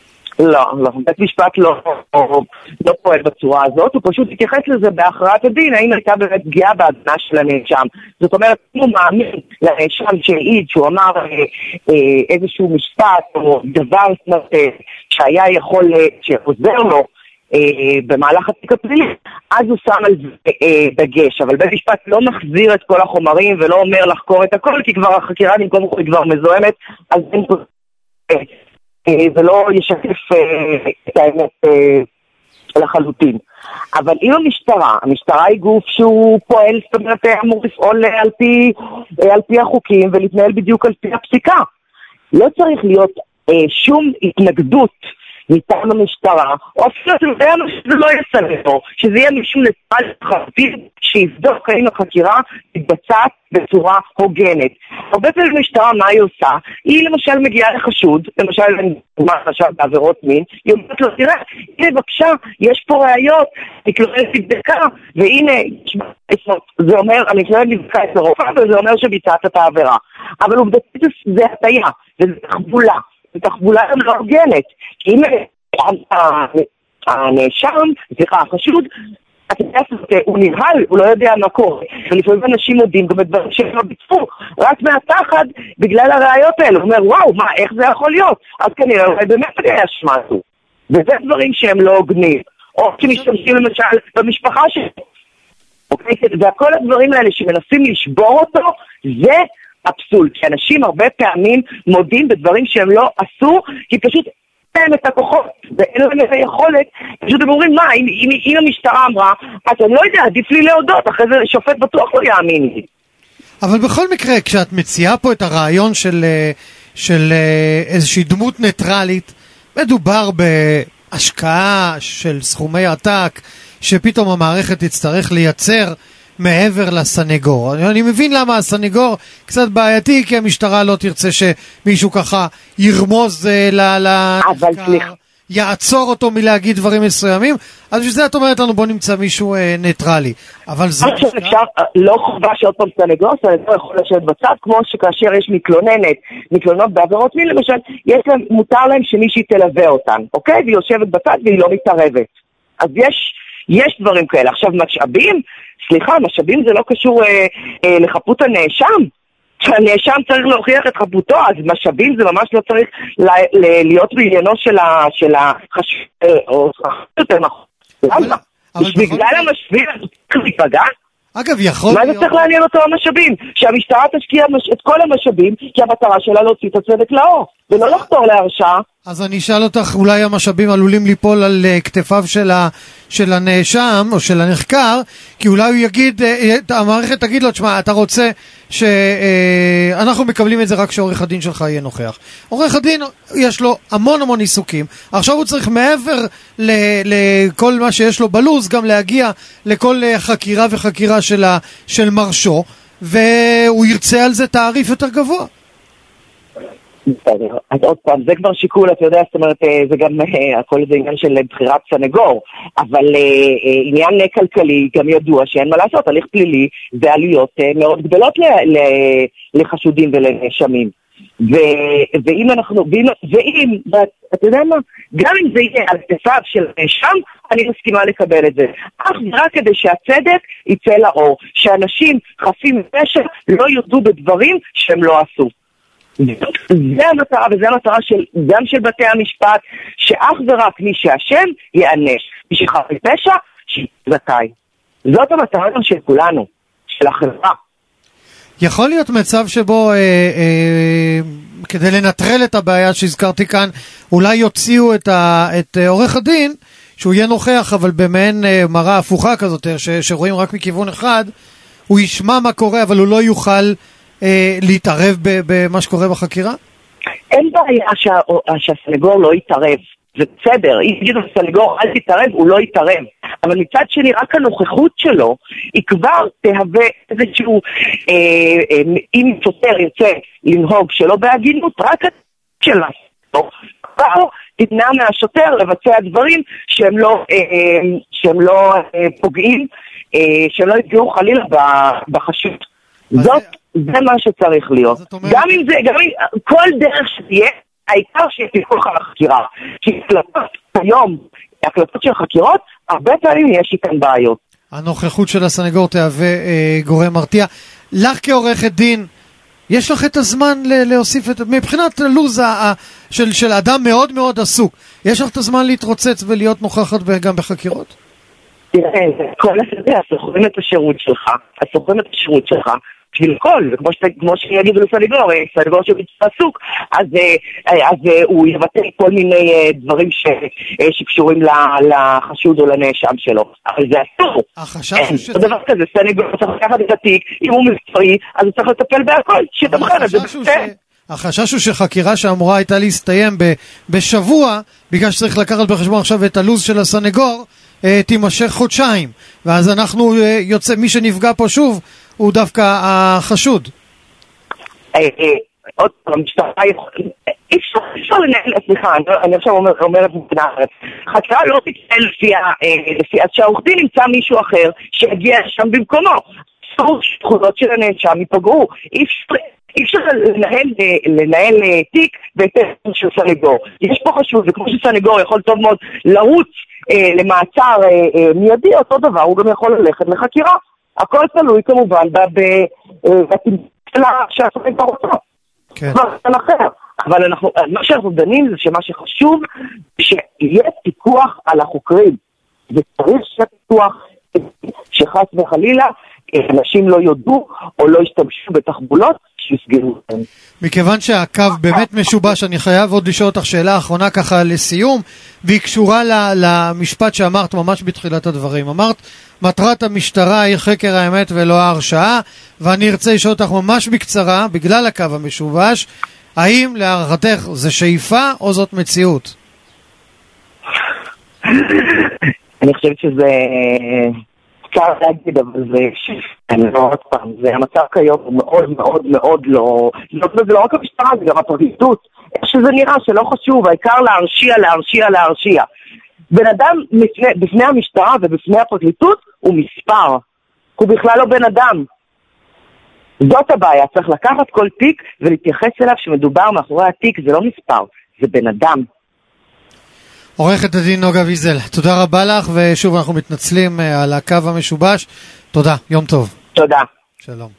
לא, לא, בית משפט לא, לא, לא פועל בצורה הזאת, הוא פשוט התייחס לזה בהכרעת הדין, האם הייתה באמת פגיעה בהגנה של הנאשם. זאת אומרת, אם הוא מאמין לנאשם שהעיד, שהוא אמר אה, אה, איזשהו משפט או דבר אה, שהיה יכול, אה, שעוזר לו אה, במהלך התיק הפלילי, אז הוא שם על זה אה, דגש, אבל בית משפט לא מחזיר את כל החומרים ולא אומר לחקור את הכל, כי כבר החקירה במקום הוא כבר מזוהמת, אז אין פה... אה, ולא ישקף את האמת לחלוטין. אבל אם המשטרה, המשטרה היא גוף שהוא פועל, זאת אומרת, אמור לפעול על פי, על פי החוקים ולהתנהל בדיוק על פי הפסיקה. לא צריך להיות שום התנגדות מטעם המשטרה, או אפילו שזה לא יסלם, שזה יהיה מישהו לצד חרפי שיבדוק האם החקירה מתבצעת בצורה הוגנת. הרבה פעמים המשטרה, מה היא עושה? היא למשל מגיעה לחשוד, למשל, מה חשב בעבירות מין, היא אומרת לו, תראה, הנה בבקשה, יש פה ראיות, מתלוננת נבדקה, והנה, זה אומר, המתלוננת נבדקה את הרופא, וזה אומר שביצעת את העבירה. אבל עובדתית זה הטעיה, וזה תחבולה. זו תחבולה גם לא הוגנת, כי אם הנאשם, סליחה, החשוד, הוא נבהל, הוא לא יודע מה קורה, ולפעמים אנשים יודעים גם את דברים שהם לא ביצעו, רק מהפחד בגלל הראיות האלה, הוא אומר, וואו, מה, איך זה יכול להיות? אז כנראה, אולי באמת היה משהו, וזה דברים שהם לא הוגנים, או שמשתמשים למשל במשפחה שלהם, אוקיי? וכל הדברים האלה שמנסים לשבור אותו, זה אבסולט, כי אנשים הרבה פעמים מודים בדברים שהם לא עשו, כי פשוט אין את הכוחות, ואין להם את היכולת, פשוט הם אומרים, מה, אם, אם, אם המשטרה אמרה, אז אני לא יודע, עדיף לי להודות, אחרי זה שופט בטוח לא יאמין לי. אבל בכל מקרה, כשאת מציעה פה את הרעיון של, של איזושהי דמות ניטרלית, מדובר בהשקעה של סכומי עתק, שפתאום המערכת תצטרך לייצר מעבר לסנגור. אני, אני מבין למה הסנגור קצת בעייתי, כי המשטרה לא תרצה שמישהו ככה ירמוז לנחקר, יעצור אותו מלהגיד דברים מסוימים, אז בשביל זה את אומרת לנו בוא נמצא מישהו אה, ניטרלי. אבל זה... אפשר, לא חובה שעוד פעם סנגור, סנגור יכול לשבת בצד, כמו שכאשר יש מתלוננת, מתלונות בעבירות מין למשל, יש להם, מותר להם שמישהי תלווה אותן, אוקיי? והיא יושבת בצד והיא לא מתערבת. אז יש, יש דברים כאלה. עכשיו משאבים, סליחה, משאבים זה לא קשור אה, אה, לחפות הנאשם. הנאשם צריך להוכיח את חפותו, אז משאבים זה ממש לא צריך ל- ל- להיות בעניינו של החשוב, או יותר נכון. למה? בגלל המשאבים צריך להיפגע? אגב, יכול להיות... מה זה צריך לעניין אותו המשאבים? שהמשטרה תשקיע את כל המשאבים, כי המטרה שלה להוציא את הצדק לאור, ולא לחתור להרשעה. אז אני אשאל אותך, אולי המשאבים עלולים ליפול על כתפיו של, ה, של הנאשם או של הנחקר, כי אולי הוא יגיד, המערכת תגיד לו, תשמע, אתה רוצה שאנחנו מקבלים את זה רק שעורך הדין שלך יהיה נוכח. עורך הדין יש לו המון המון עיסוקים, עכשיו הוא צריך מעבר לכל מה שיש לו בלוז גם להגיע לכל חקירה וחקירה של מרשו, והוא ירצה על זה תעריף יותר גבוה. אז עוד פעם, זה כבר שיקול, אתה יודע, זאת אומרת, זה גם הכל זה עניין של בחירת סנגור, אבל עניין כלכלי גם ידוע שאין מה לעשות, הליך פלילי זה עלויות מאוד גדולות לחשודים ולנאשמים. ואם אנחנו, ואם, אתה יודע מה, גם אם זה יהיה על כתפיו של נאשם, אני מסכימה לקבל את זה. אך רק כדי שהצדק יצא לאור, שאנשים חפים מפשע לא יודו בדברים שהם לא עשו. זה המטרה, וזה המטרה של, גם של בתי המשפט, שאך ורק מי שאשם יענש, מי שחף מפשע שיזכאי. זאת המטרה גם של כולנו, של החברה. יכול להיות מצב שבו אה, אה, כדי לנטרל את הבעיה שהזכרתי כאן, אולי יוציאו את, ה, את אה, עורך הדין שהוא יהיה נוכח, אבל במעין אה, מראה הפוכה כזאת ש, שרואים רק מכיוון אחד, הוא ישמע מה קורה אבל הוא לא יוכל אה, להתערב במה שקורה בחקירה? אין בעיה שה, שהסנגור לא יתערב, זה בסדר, אם יגידו לסנגור אל תתערב, הוא לא יתערב, אבל מצד שני רק הנוכחות שלו היא כבר תהווה איזשהו אה, אה, אם שוטר ירצה לנהוג שלא בהגינות, רק שלה כבר תמנע מהשוטר לבצע דברים שהם לא, אה, שהם לא אה, פוגעים, אה, שהם לא יפגעו חלילה בחשוד. זאת, זה מה שצריך להיות. גם אם זה, גם אם כל דרך שתהיה, העיקר שתפקוח על החקירה. כי הקלטות היום, הקלטות של חקירות, הרבה פעמים יש איתן בעיות. הנוכחות של הסנגור תהווה אה, גורם מרתיע. לך כעורכת דין, יש לך את הזמן ל- להוסיף את... מבחינת לוז ה- של, של אדם מאוד מאוד עסוק, יש לך את הזמן להתרוצץ ולהיות נוכחת גם בחקירות? תראה, כל הסדר, סוחרים את השירות שלך, סוחרים את השירות שלך, בשביל כל, וכמו ש... כמו שיגידו לסנגור, סנגור שעסוק, אז, אז הוא יבטא כל מיני דברים ש... שקשורים לחשוד או לנאשם שלו. אבל זה אסור. החשש הוא ש... זה דבר כזה, סנגור צריך לקחת את התיק, אם הוא מקצועי, אז הוא צריך לטפל בהכל, שתמכן את זה בסדר. החשש הוא שחקירה שאמורה הייתה להסתיים ב... בשבוע, בגלל שצריך לקחת בחשבון עכשיו את הלוז של הסנגור, תימשך חודשיים, ואז אנחנו יוצא, מי שנפגע פה שוב הוא דווקא החשוד. עוד פעם, אי אפשר לנהל, סליחה, אני עכשיו אומרת מבחינה אחרת, חקירה לא תתנהל לפי, אז שהעורך דין נמצא מישהו אחר שיגיע שם במקומו, זכויות של הנאשם ייפגעו, אי אפשר לנהל, לנהל תיק בהתאם של סנגור. יש פה חשוב, וכמו שסנגור יכול טוב מאוד לרוץ אה, למעצר אה, אה, מיידי, אותו דבר, הוא גם יכול ללכת לחקירה. הכל תלוי כמובן בתמצלה שהסנגור רוצה. כן. אבל אנחנו, מה שאנחנו דנים זה שמה שחשוב, שיהיה פיקוח על החוקרים. וצריך שיהיה פיקוח שחס וחלילה, אנשים לא יודו או לא ישתמשו בתחבולות שיסגרו אותם. מכיוון שהקו באמת משובש, אני חייב עוד לשאול אותך שאלה אחרונה ככה לסיום, והיא קשורה למשפט שאמרת ממש בתחילת הדברים. אמרת, מטרת המשטרה היא חקר האמת ולא ההרשעה, ואני ארצה לשאול אותך ממש בקצרה, בגלל הקו המשובש, האם להערכתך זה שאיפה או זאת מציאות? אני חושבת שזה... אפשר להגיד, אבל זה, אני לא עוד פעם, זה המצב כיום הוא מאוד מאוד מאוד לא, זה לא רק המשטרה, זה גם הפרקליטות, איך שזה נראה שלא חשוב, העיקר להרשיע, להרשיע, להרשיע. בן אדם בפני, בפני המשטרה ובפני הפרקליטות הוא מספר, הוא בכלל לא בן אדם. זאת הבעיה, צריך לקחת כל תיק ולהתייחס אליו שמדובר מאחורי התיק, זה לא מספר, זה בן אדם. עורכת הדין נוגה ויזל, תודה רבה לך, ושוב אנחנו מתנצלים על הקו המשובש. תודה, יום טוב. תודה. שלום.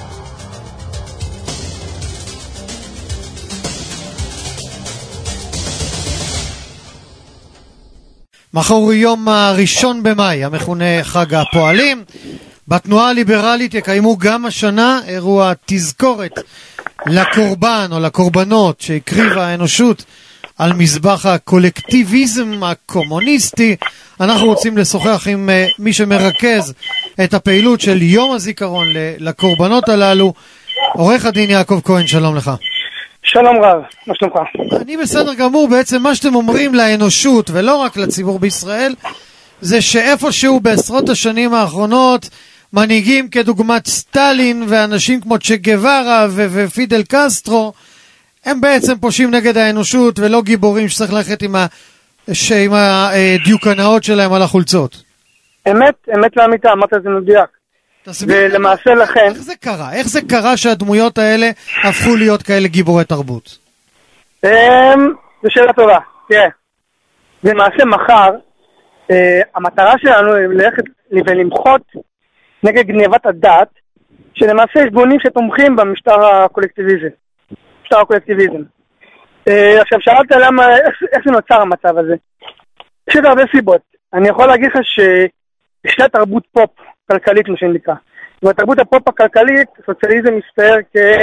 מחר הוא יום הראשון במאי, המכונה חג הפועלים. בתנועה הליברלית יקיימו גם השנה אירוע תזכורת לקורבן או לקורבנות שהקריבה האנושות על מזבח הקולקטיביזם הקומוניסטי. אנחנו רוצים לשוחח עם uh, מי שמרכז את הפעילות של יום הזיכרון לקורבנות הללו, עורך הדין יעקב כהן, שלום לך. שלום רב, מה שלומך? אני בסדר גמור. בעצם מה שאתם אומרים לאנושות ולא רק לציבור בישראל זה שאיפשהו בעשרות השנים האחרונות מנהיגים כדוגמת סטלין ואנשים כמו צ'ה גווארה ו- ופידל קסטרו הם בעצם פושעים נגד האנושות ולא גיבורים שצריך ללכת עם, ה- ש- עם הדיוקנאות שלהם על החולצות. אמת, אמת לאמיתה, אמרת את זה מדויק. ולמעשה לכן... איך זה קרה? איך זה קרה שהדמויות האלה הפכו להיות כאלה גיבורי תרבות? זו שאלה טובה. תראה, למעשה מחר, המטרה שלנו היא ללכת ולמחות נגד גניבת הדעת, שלמעשה ארגונים שתומכים במשטר הקולקטיביזם. משטר הקולקטיביזם. עכשיו, שאלת למה, איך זה נוצר המצב הזה? יש הרבה סיבות. אני יכול להגיד לך שישנה תרבות פופ כלכלית, מה שנקרא. ובתרבות הפופ הכלכלית, סוציאליזם מסתער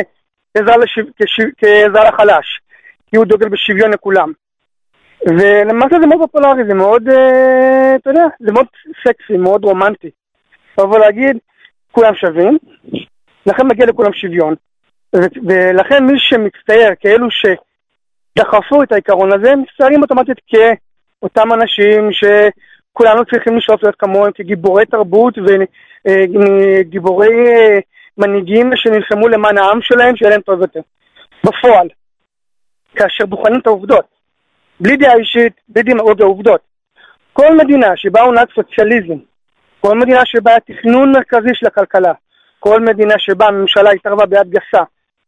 כעזר לחלש, כי הוא דוגל בשוויון לכולם. ולמעשה זה מאוד פופולרי, זה מאוד, אתה יודע, זה מאוד סקסי, מאוד רומנטי. אבל להגיד, כולם שווים, לכן מגיע לכולם שוויון. ולכן מי שמצטייר כאלו שדחפו את העיקרון הזה, מצטיירים אוטומטית כאותם אנשים שכולנו צריכים לשאוף להיות כמוהם, כגיבורי תרבות וגיבורי מנהיגים שנלחמו למען העם שלהם, שיהיה להם טוב יותר. בפועל, כאשר בוחנים את העובדות, בלי דעה אישית, בלי דמעות העובדות, כל מדינה שבה הונהג סוציאליזם, כל מדינה שבה היה תכנון מרכזי של הכלכלה, כל מדינה שבה הממשלה התערבה ביד גסה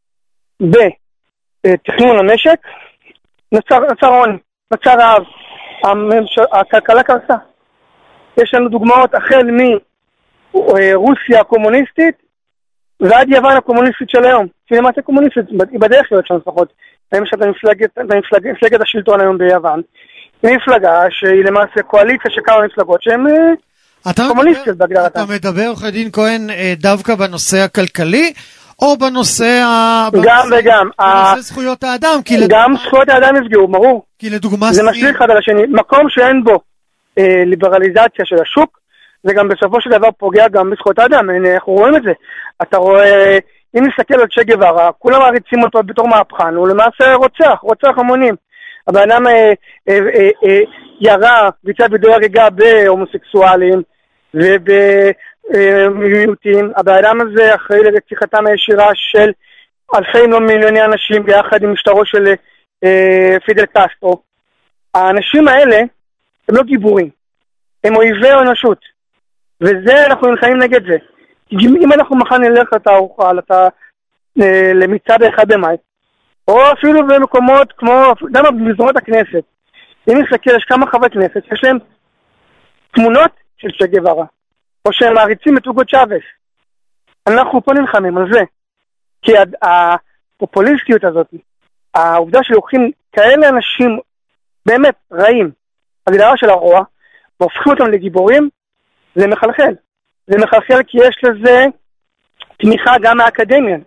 בתכנון המשק, נוצר, נוצר עוני, נוצר רעב, הממשל, הכלכלה קרסה. יש לנו דוגמאות החל מרוסיה הקומוניסטית ועד יוון הקומוניסטית של היום, שהיא למעשה קומוניסטית, היא בדרך להיות שם לפחות. יש את המפלגת, המפלגת, המפלגת השלטון היום ביוון, היא מפלגה שהיא למעשה קואליציה של כמה מפלגות שהן קומוניסטיות בהגדרתה. אתה מדבר, עורך הדין כהן, דווקא בנושא הכלכלי, או בנושא גם וגם. בנושא זכויות האדם? גם זכויות האדם נפגעו, ברור. כי לדוגמה... זה משליך אחד על השני. מקום שאין בו ליברליזציה של השוק, זה גם בסופו של דבר פוגע גם בזכויות האדם. אנחנו רואים את זה. אתה רואה... אם נסתכל על צ'ה גווארה, כולם מעריצים אותו בתור מהפכן, הוא למעשה רוצח, רוצח המונים. הבן אדם אה, אה, אה, אה, ירה, ביצע בידוי הריגה בהומוסקסואלים ובמיעוטים. הבן אדם הזה אחראי לרציחתם הישירה של אלפי אם לא מיליוני אנשים ביחד עם משטרו של אה, פידל קסטרו. האנשים האלה הם לא גיבורים, הם אויבי האנושות, וזה אנחנו נלחמים נגד זה. אם אנחנו מחר נלך לתערוכה, למצעד האחד במאי, או אפילו במקומות כמו, למה במסדרונות הכנסת, אם נסתכל, יש כמה חברי כנסת, יש להם תמונות של צ'ה גווארה, או שהם מעריצים את אוגו צ'אבס. אנחנו פה נלחמים על זה, כי הפופוליסטיות הזאת, העובדה שלוקחים כאלה אנשים באמת רעים, הגדרה של הרוע, והופכים אותם לגיבורים, זה מחלחל. זה מחלחל כי יש לזה תמיכה גם מהאקדמיה,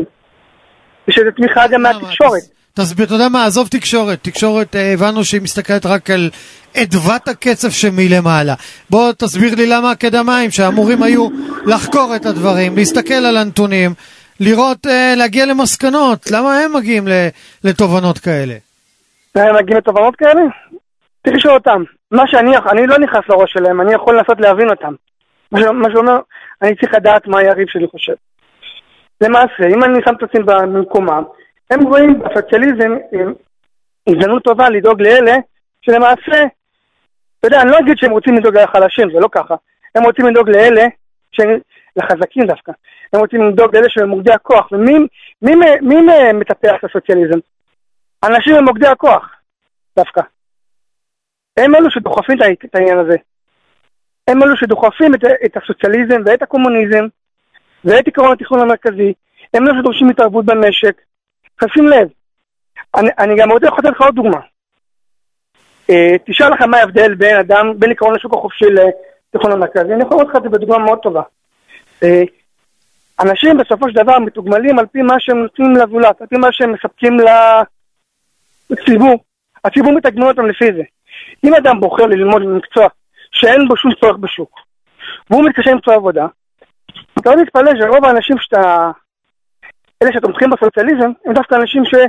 יש לזה תמיכה גם מהתקשורת. תסביר, אתה יודע מה, עזוב תקשורת, תקשורת הבנו שהיא מסתכלת רק על עדוות הקצף שמלמעלה. בוא תסביר לי למה האקדמיים שאמורים היו לחקור את הדברים, להסתכל על הנתונים, לראות, להגיע למסקנות, למה הם מגיעים לתובנות כאלה? הם מגיעים לתובנות כאלה? תשאל אותם, מה שאני, אני לא נכנס לראש שלהם, אני יכול לנסות להבין אותם. מה שאומר, אני צריך לדעת מה היריב שלי חושב. למעשה, אם אני שם את עצמי במקומם, הם רואים בסוציאליזם הזדמנות טובה לדאוג לאלה שלמעשה, אתה יודע, אני לא אגיד שהם רוצים לדאוג לחלשים, זה לא ככה. הם רוצים לדאוג לאלה, לחזקים דווקא. הם רוצים לדאוג לאלה שהם מוקדי הכוח. ומי מי, מי, מי מטפח את הסוציאליזם? אנשים הם מוקדי הכוח, דווקא. הם אלו שדוחפים את העניין הזה. הם אלו שדוחפים את, את הסוציאליזם ואת הקומוניזם ואת עקרון התכנון המרכזי. הם אלו שדורשים התערבות במשק. חשים לב. אני, אני גם רוצה לתת לך עוד דוגמה. אה, תשאל לך מה ההבדל בין אדם, בין עקרון השוק החופשי לתכנון המרכזי. אני יכול לראות לך את זה בדוגמה מאוד טובה. אה, אנשים בסופו של דבר מתוגמלים על פי מה שהם נותנים לזולת, על פי מה שהם מספקים לציבור. הציבור מתגמל אותם לפי זה. אם אדם בוחר ללמוד מקצוע שאין בו שום צורך בשוק, והוא מתקשה למצוא עבודה, אתה לא מתפלא שרוב האנשים שאתה אלה שתומכים בסוציאליזם, הם דווקא אנשים ש...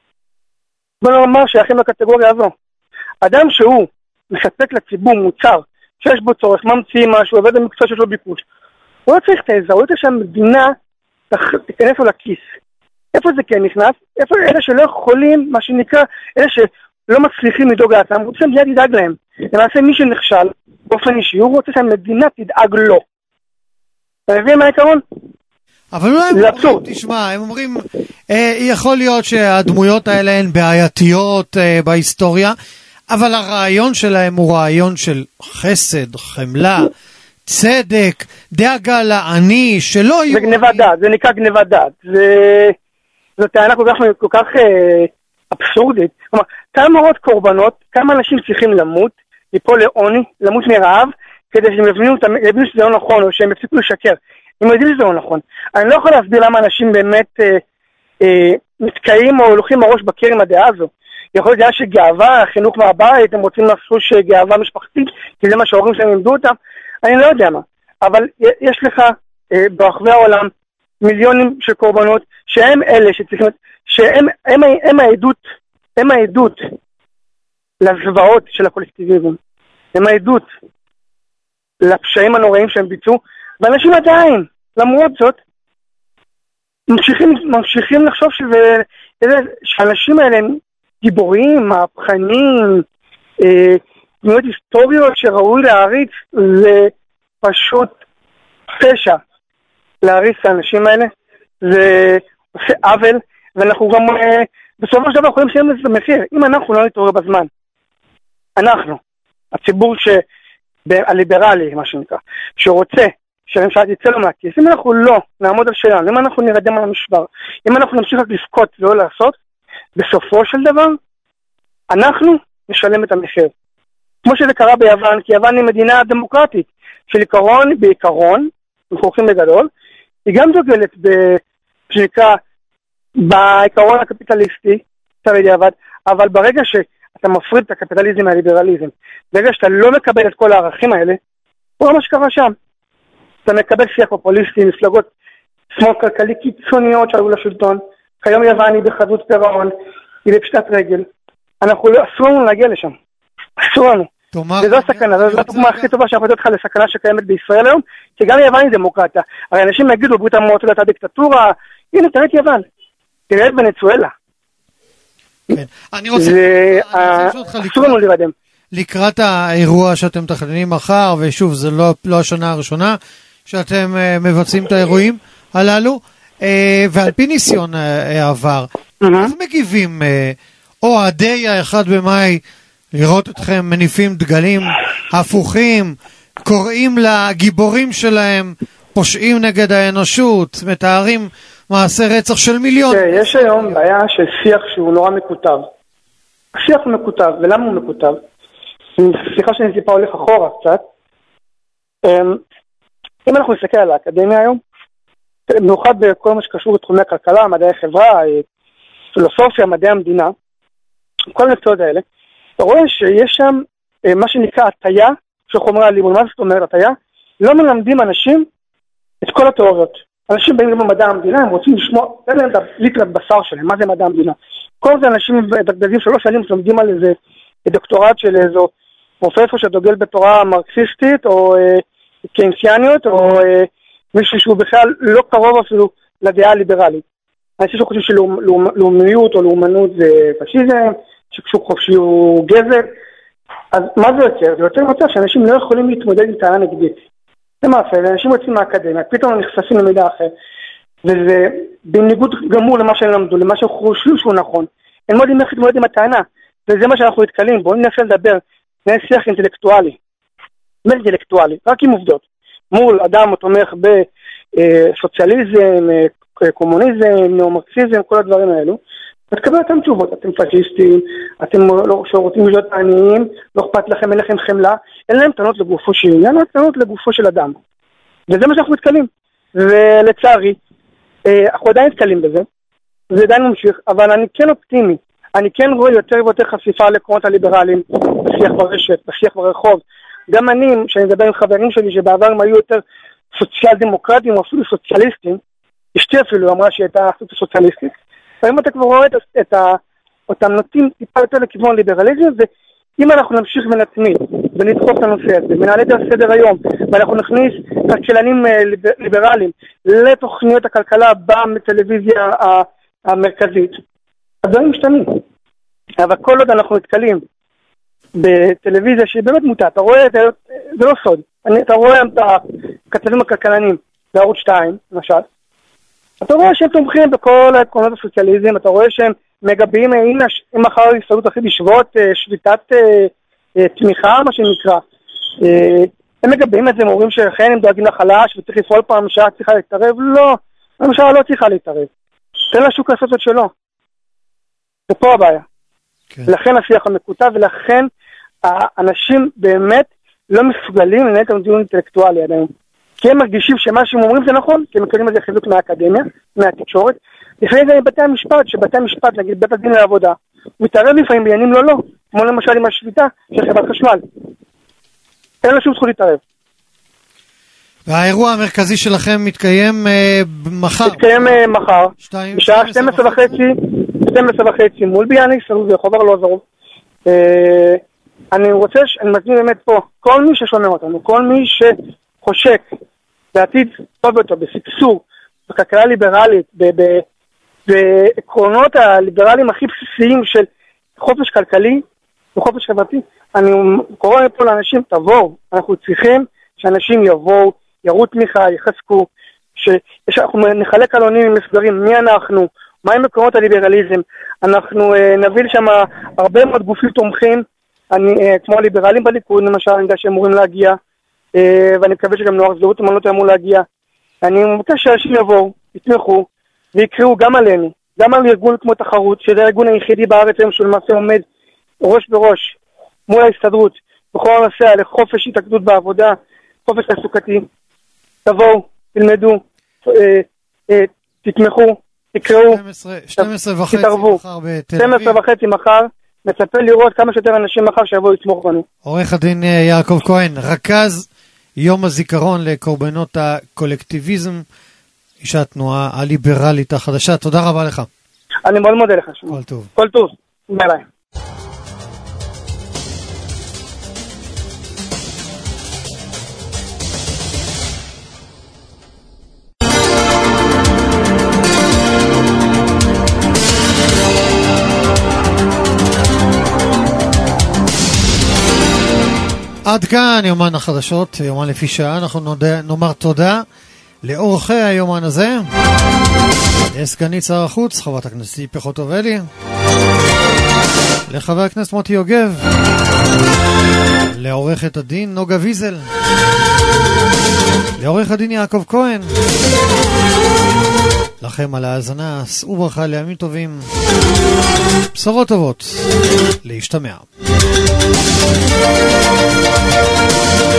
בוא נאמר שייכים לקטגוריה הזו. אדם שהוא מספק לציבור מוצר, שיש בו צורך, ממציא משהו, עובד במקצוע שיש לו ביקוש, הוא לא צריך את העזרה, הוא לא צריך שהמדינה תיכנס לו לכיס. איפה זה כן נכנס? איפה אלה שלא יכולים, מה שנקרא, אלה שלא מצליחים לדאוג לעצמם, רוצים שהמדינה תדאג להם. למעשה מי שנכשל, באופן אישי, הוא רוצה שהמדינה תדאג לו. אתה מבין מה העיקרון? אבל אולי הם אומרים, תשמע, הם אומרים, אה, יכול להיות שהדמויות האלה הן בעייתיות אה, בהיסטוריה, אבל הרעיון שלהם הוא רעיון של חסד, חמלה, צדק, דאגה לעני, שלא יהיו... זה גניבת דעת, זה נקרא גניבת דעת. זה... זו טענה כל כך, כל כך אה, אבסורדית. כלומר, כמה עוד קורבנות, כמה אנשים צריכים למות, ליפול לעוני, למות מרעב, כדי שהם יבינו, יבינו שזה לא נכון, או שהם יפסיקו לשקר. הם יודעים שזה לא נכון. אני לא יכול להסביר למה אנשים באמת אה, אה, מתקעים או הולכים הראש בקר עם הדעה הזו. יכול להיות שגאווה, חינוך מהבית, הם רוצים לחשוש גאווה משפחתית, כי זה מה שההורים שלהם לימדו אותם. אני לא יודע מה. אבל יש לך אה, ברחבי העולם מיליונים של קורבנות, שהם אלה שצריכים, שהם הם, הם העדות, הם העדות לזוועות של הקולקטיביזם. הם העדות לפשעים הנוראים שהם ביצעו, ואנשים עדיין, למרות זאת, ממשיכים, ממשיכים לחשוב שזה, שהאנשים האלה הם גיבורים, מהפכנים, אה, דמויות היסטוריות שראוי להעריץ. זה פשוט פשע להעריץ את האנשים האלה, זה עושה עוול, ואנחנו גם אה, בסופו של דבר יכולים לשלם לזה מחיר. אם אנחנו לא נתעורר בזמן, אנחנו, הציבור ש... הליברלי, מה שנקרא, שרוצה שהממשלה תצא לו מהכיס, אם אנחנו לא נעמוד על שלנו, אם אנחנו נרדם על המשבר, אם אנחנו נמשיך רק לפקוט ולא לעשות, בסופו של דבר, אנחנו נשלם את המחיר. כמו שזה קרה ביוון, כי יוון היא מדינה דמוקרטית, של עיקרון, בעיקרון, מחוכים בגדול, היא גם דוגלת שנקרא, בעיקרון הקפיטליסטי, אבל ברגע ש... אתה מפריד את הקפיטליזם מהליברליזם. ברגע שאתה לא מקבל את כל הערכים האלה, הוא מה שקרה שם. אתה מקבל שיח פופוליסטי, מפלגות שמאל כלכלי קיצוניות שעלו לשלטון, כיום יוון היא בחזות פירעון, היא בפשטת רגל. אנחנו לא, אסור לנו להגיע לשם. אסור לנו. וזו הסכנה, זו הדוגמה הכי טובה שאנחנו יודעים לך לסכנה שקיימת בישראל היום, כי גם יוון היא דמוקרטיה. הרי אנשים יגידו, ברית המועצות הייתה דיקטטורה, הנה תראה את יוון, תראה את ונצואלה. אני רוצה לשאול אותך לקראת האירוע שאתם מתכננים מחר, ושוב זה לא השנה הראשונה שאתם מבצעים את האירועים הללו, ועל פי ניסיון העבר, איך מגיבים אוהדי האחד במאי לראות אתכם מניפים דגלים הפוכים, קוראים לגיבורים שלהם פושעים נגד האנושות, מתארים מעשה רצח של מיליון? יש היום בעיה של שיח שהוא נורא מקוטב. השיח הוא מקוטב, ולמה הוא מקוטב? סליחה שאני טיפה הולך אחורה קצת. אם אנחנו נסתכל על האקדמיה היום, במיוחד בכל מה שקשור לתחומי הכלכלה, מדעי חברה, פילוסופיה, מדעי המדינה, כל המקצועות האלה, אתה רואה שיש שם מה שנקרא הטיה של חומרי הלימוד. מה זאת אומרת הטיה? לא מלמדים אנשים את כל התיאוריות. אנשים באים במדע המדינה, הם רוצים לשמוע, אין להם ליטרת בשר שלהם, מה זה מדע המדינה? כל זה אנשים דגדגים שלוש שנים שלומדים על איזה דוקטורט של איזו פרופסור שדוגל בתורה מרקסיסטית או אה, קיינסיאניות, או אה, מישהו שהוא בכלל לא קרוב אפילו לדעה הליברלית. אנשים שחושבים שלאומיות או לאומנות זה פשיזם, ששוק חופשי הוא גזל. אז מה זה יוצר? זה יוצר מצב שאנשים לא יכולים להתמודד עם טענה נגדית. למעשה, אנשים יוצאים מהאקדמיה, פתאום הם נחשפים למידע אחר, וזה בניגוד גמור למה שהם למדו, למה שהם חושבים שהוא נכון. הם לא יודעים איך להתמודד עם הטענה, וזה מה שאנחנו נתקלים בו. אם ננסה לדבר, ננסה שיח אינטלקטואלי, אינטלקטואלי, רק עם עובדות, מול אדם תומך בסוציאליזם, קומוניזם, נאו-מרקסיזם, כל הדברים האלו, ותקבל אותם תשובות. אתם פאשיסטים, אתם לא רוצים להיות עניים, לא אכפת לכם, אין לכם חמלה, אין להם טענות לגופו של עניין, אין טענות לגופו של אדם. וזה מה שאנחנו מתקלים. ולצערי, אנחנו עדיין מתקלים בזה, זה עדיין ממשיך, אבל אני כן אופטימי. אני כן רואה יותר ויותר חשיפה לעקרונות הליברליים, בשיח ברשת, בשיח ברחוב. גם אני, שאני מדבר עם חברים שלי שבעבר הם היו יותר סוציאל דמוקרטיים או אפילו סוציאליסטים, אשתי אפילו אמרה שהיא הייתה סוציאליסטית, ואם אתה כבר רואה את, את ה, אותם נוטים טיפה יותר לכיוון ליברליזם, ואם אנחנו נמשיך ונתמיד ונדחוף את הנושא הזה, ונעלה את הסדר היום, ואנחנו נכניס כלכלנים ליברליים לתוכניות הכלכלה בטלוויזיה המרכזית, הדברים משתנים. אבל כל עוד אנחנו נתקלים בטלוויזיה שהיא באמת מוטה, אתה רואה, זה, זה לא סוד, אתה רואה את הכתבים הכלכלנים בערוץ שתיים, למשל, אתה רואה שהם תומכים בכל העקרונות הסוציאליזם, אתה רואה שהם מגבים, הנה, אם מחר הסתדרות הכי לשבות, שביתת תמיכה, מה שנקרא, הם מגבים את זה, הם אומרים שאכן הם דואגים לחלש, וצריך לפעול פעם, הממשלה צריכה להתערב, לא, הממשלה לא צריכה להתערב, תן לשוק לעשות את שלו, זה פה הבעיה. כן. ולכן השיח המקוטע, ולכן האנשים באמת לא מסוגלים לנהל את הדיון אינטלקטואלי עדיין. כי הם מרגישים שמה שהם אומרים זה נכון, כי הם מקבלים את זה חיזוק מהאקדמיה, מהתקשורת. לפעמים זה בתי המשפט, שבתי המשפט, נגיד בית הדין לעבודה, הוא מתערב לפעמים בעניינים לא לא, כמו למשל עם השביתה של חברת חשמל. אין לו שום זכות להתערב. והאירוע המרכזי שלכם מתקיים אה, מחר. מתקיים אה, מחר, בשעה שתים עשרה וחצי, שתים עשרה וחצי מול ביאליק, סלוב ורחוב ארלוזורוב. אה, אני רוצה, אני מזמין באמת פה, כל מי ששומע אותנו, כל מי שחושק בעתיד טוב יותר, בסקסור, בכלכלה ליברלית, בעקרונות הליברליים הכי בסיסיים של חופש כלכלי וחופש חברתי, אני קורא פה לאנשים, תבואו, אנחנו צריכים שאנשים יבואו, יראו תמיכה, יחזקו, שאנחנו נחלק עלונים מסודרים, מי אנחנו, מהם מקומות הליברליזם, אנחנו נביא שם הרבה מאוד גופים תומכים, אני, כמו הליברלים בליכוד, למשל, אני יודע שהם אמורים להגיע, ואני מקווה שגם נוער זהות אמנות אמור להגיע. אני מבקש שאנשים יבואו, יתמכו, ויקראו גם עלינו, גם על ארגון כמו תחרות, שזה הארגון היחידי בארץ היום, שהוא למעשה עומד ראש בראש, מול ההסתדרות, בכל הנושא לחופש התאגדות בעבודה, חופש תעסוקתי. תבואו, תלמדו, תתמכו, תקראו, תתערבו. שתים עשרה וחצי מחר, מצפה לראות כמה שיותר אנשים מחר שיבואו לתמוך בנו. עורך הדין יעקב כהן, רכז יום הזיכרון לקורבנות הקולקטיביזם, איש התנועה הליברלית החדשה, תודה רבה לך. אני מאוד מודה לך. כל טוב. כל טוב, ביי ביי. עד כאן יומן החדשות, יומן לפי שעה. אנחנו נודה, נאמר תודה לאורחי היומן הזה, לסגנית שר החוץ חברת הכנסת ציפי חוטובלי, לחבר הכנסת מוטי יוגב, לעורכת הדין נוגה ויזל, לעורך הדין יעקב כהן, לכם על ההאזנה, שאו ברכה לימים טובים, בשורות טובות, להשתמע.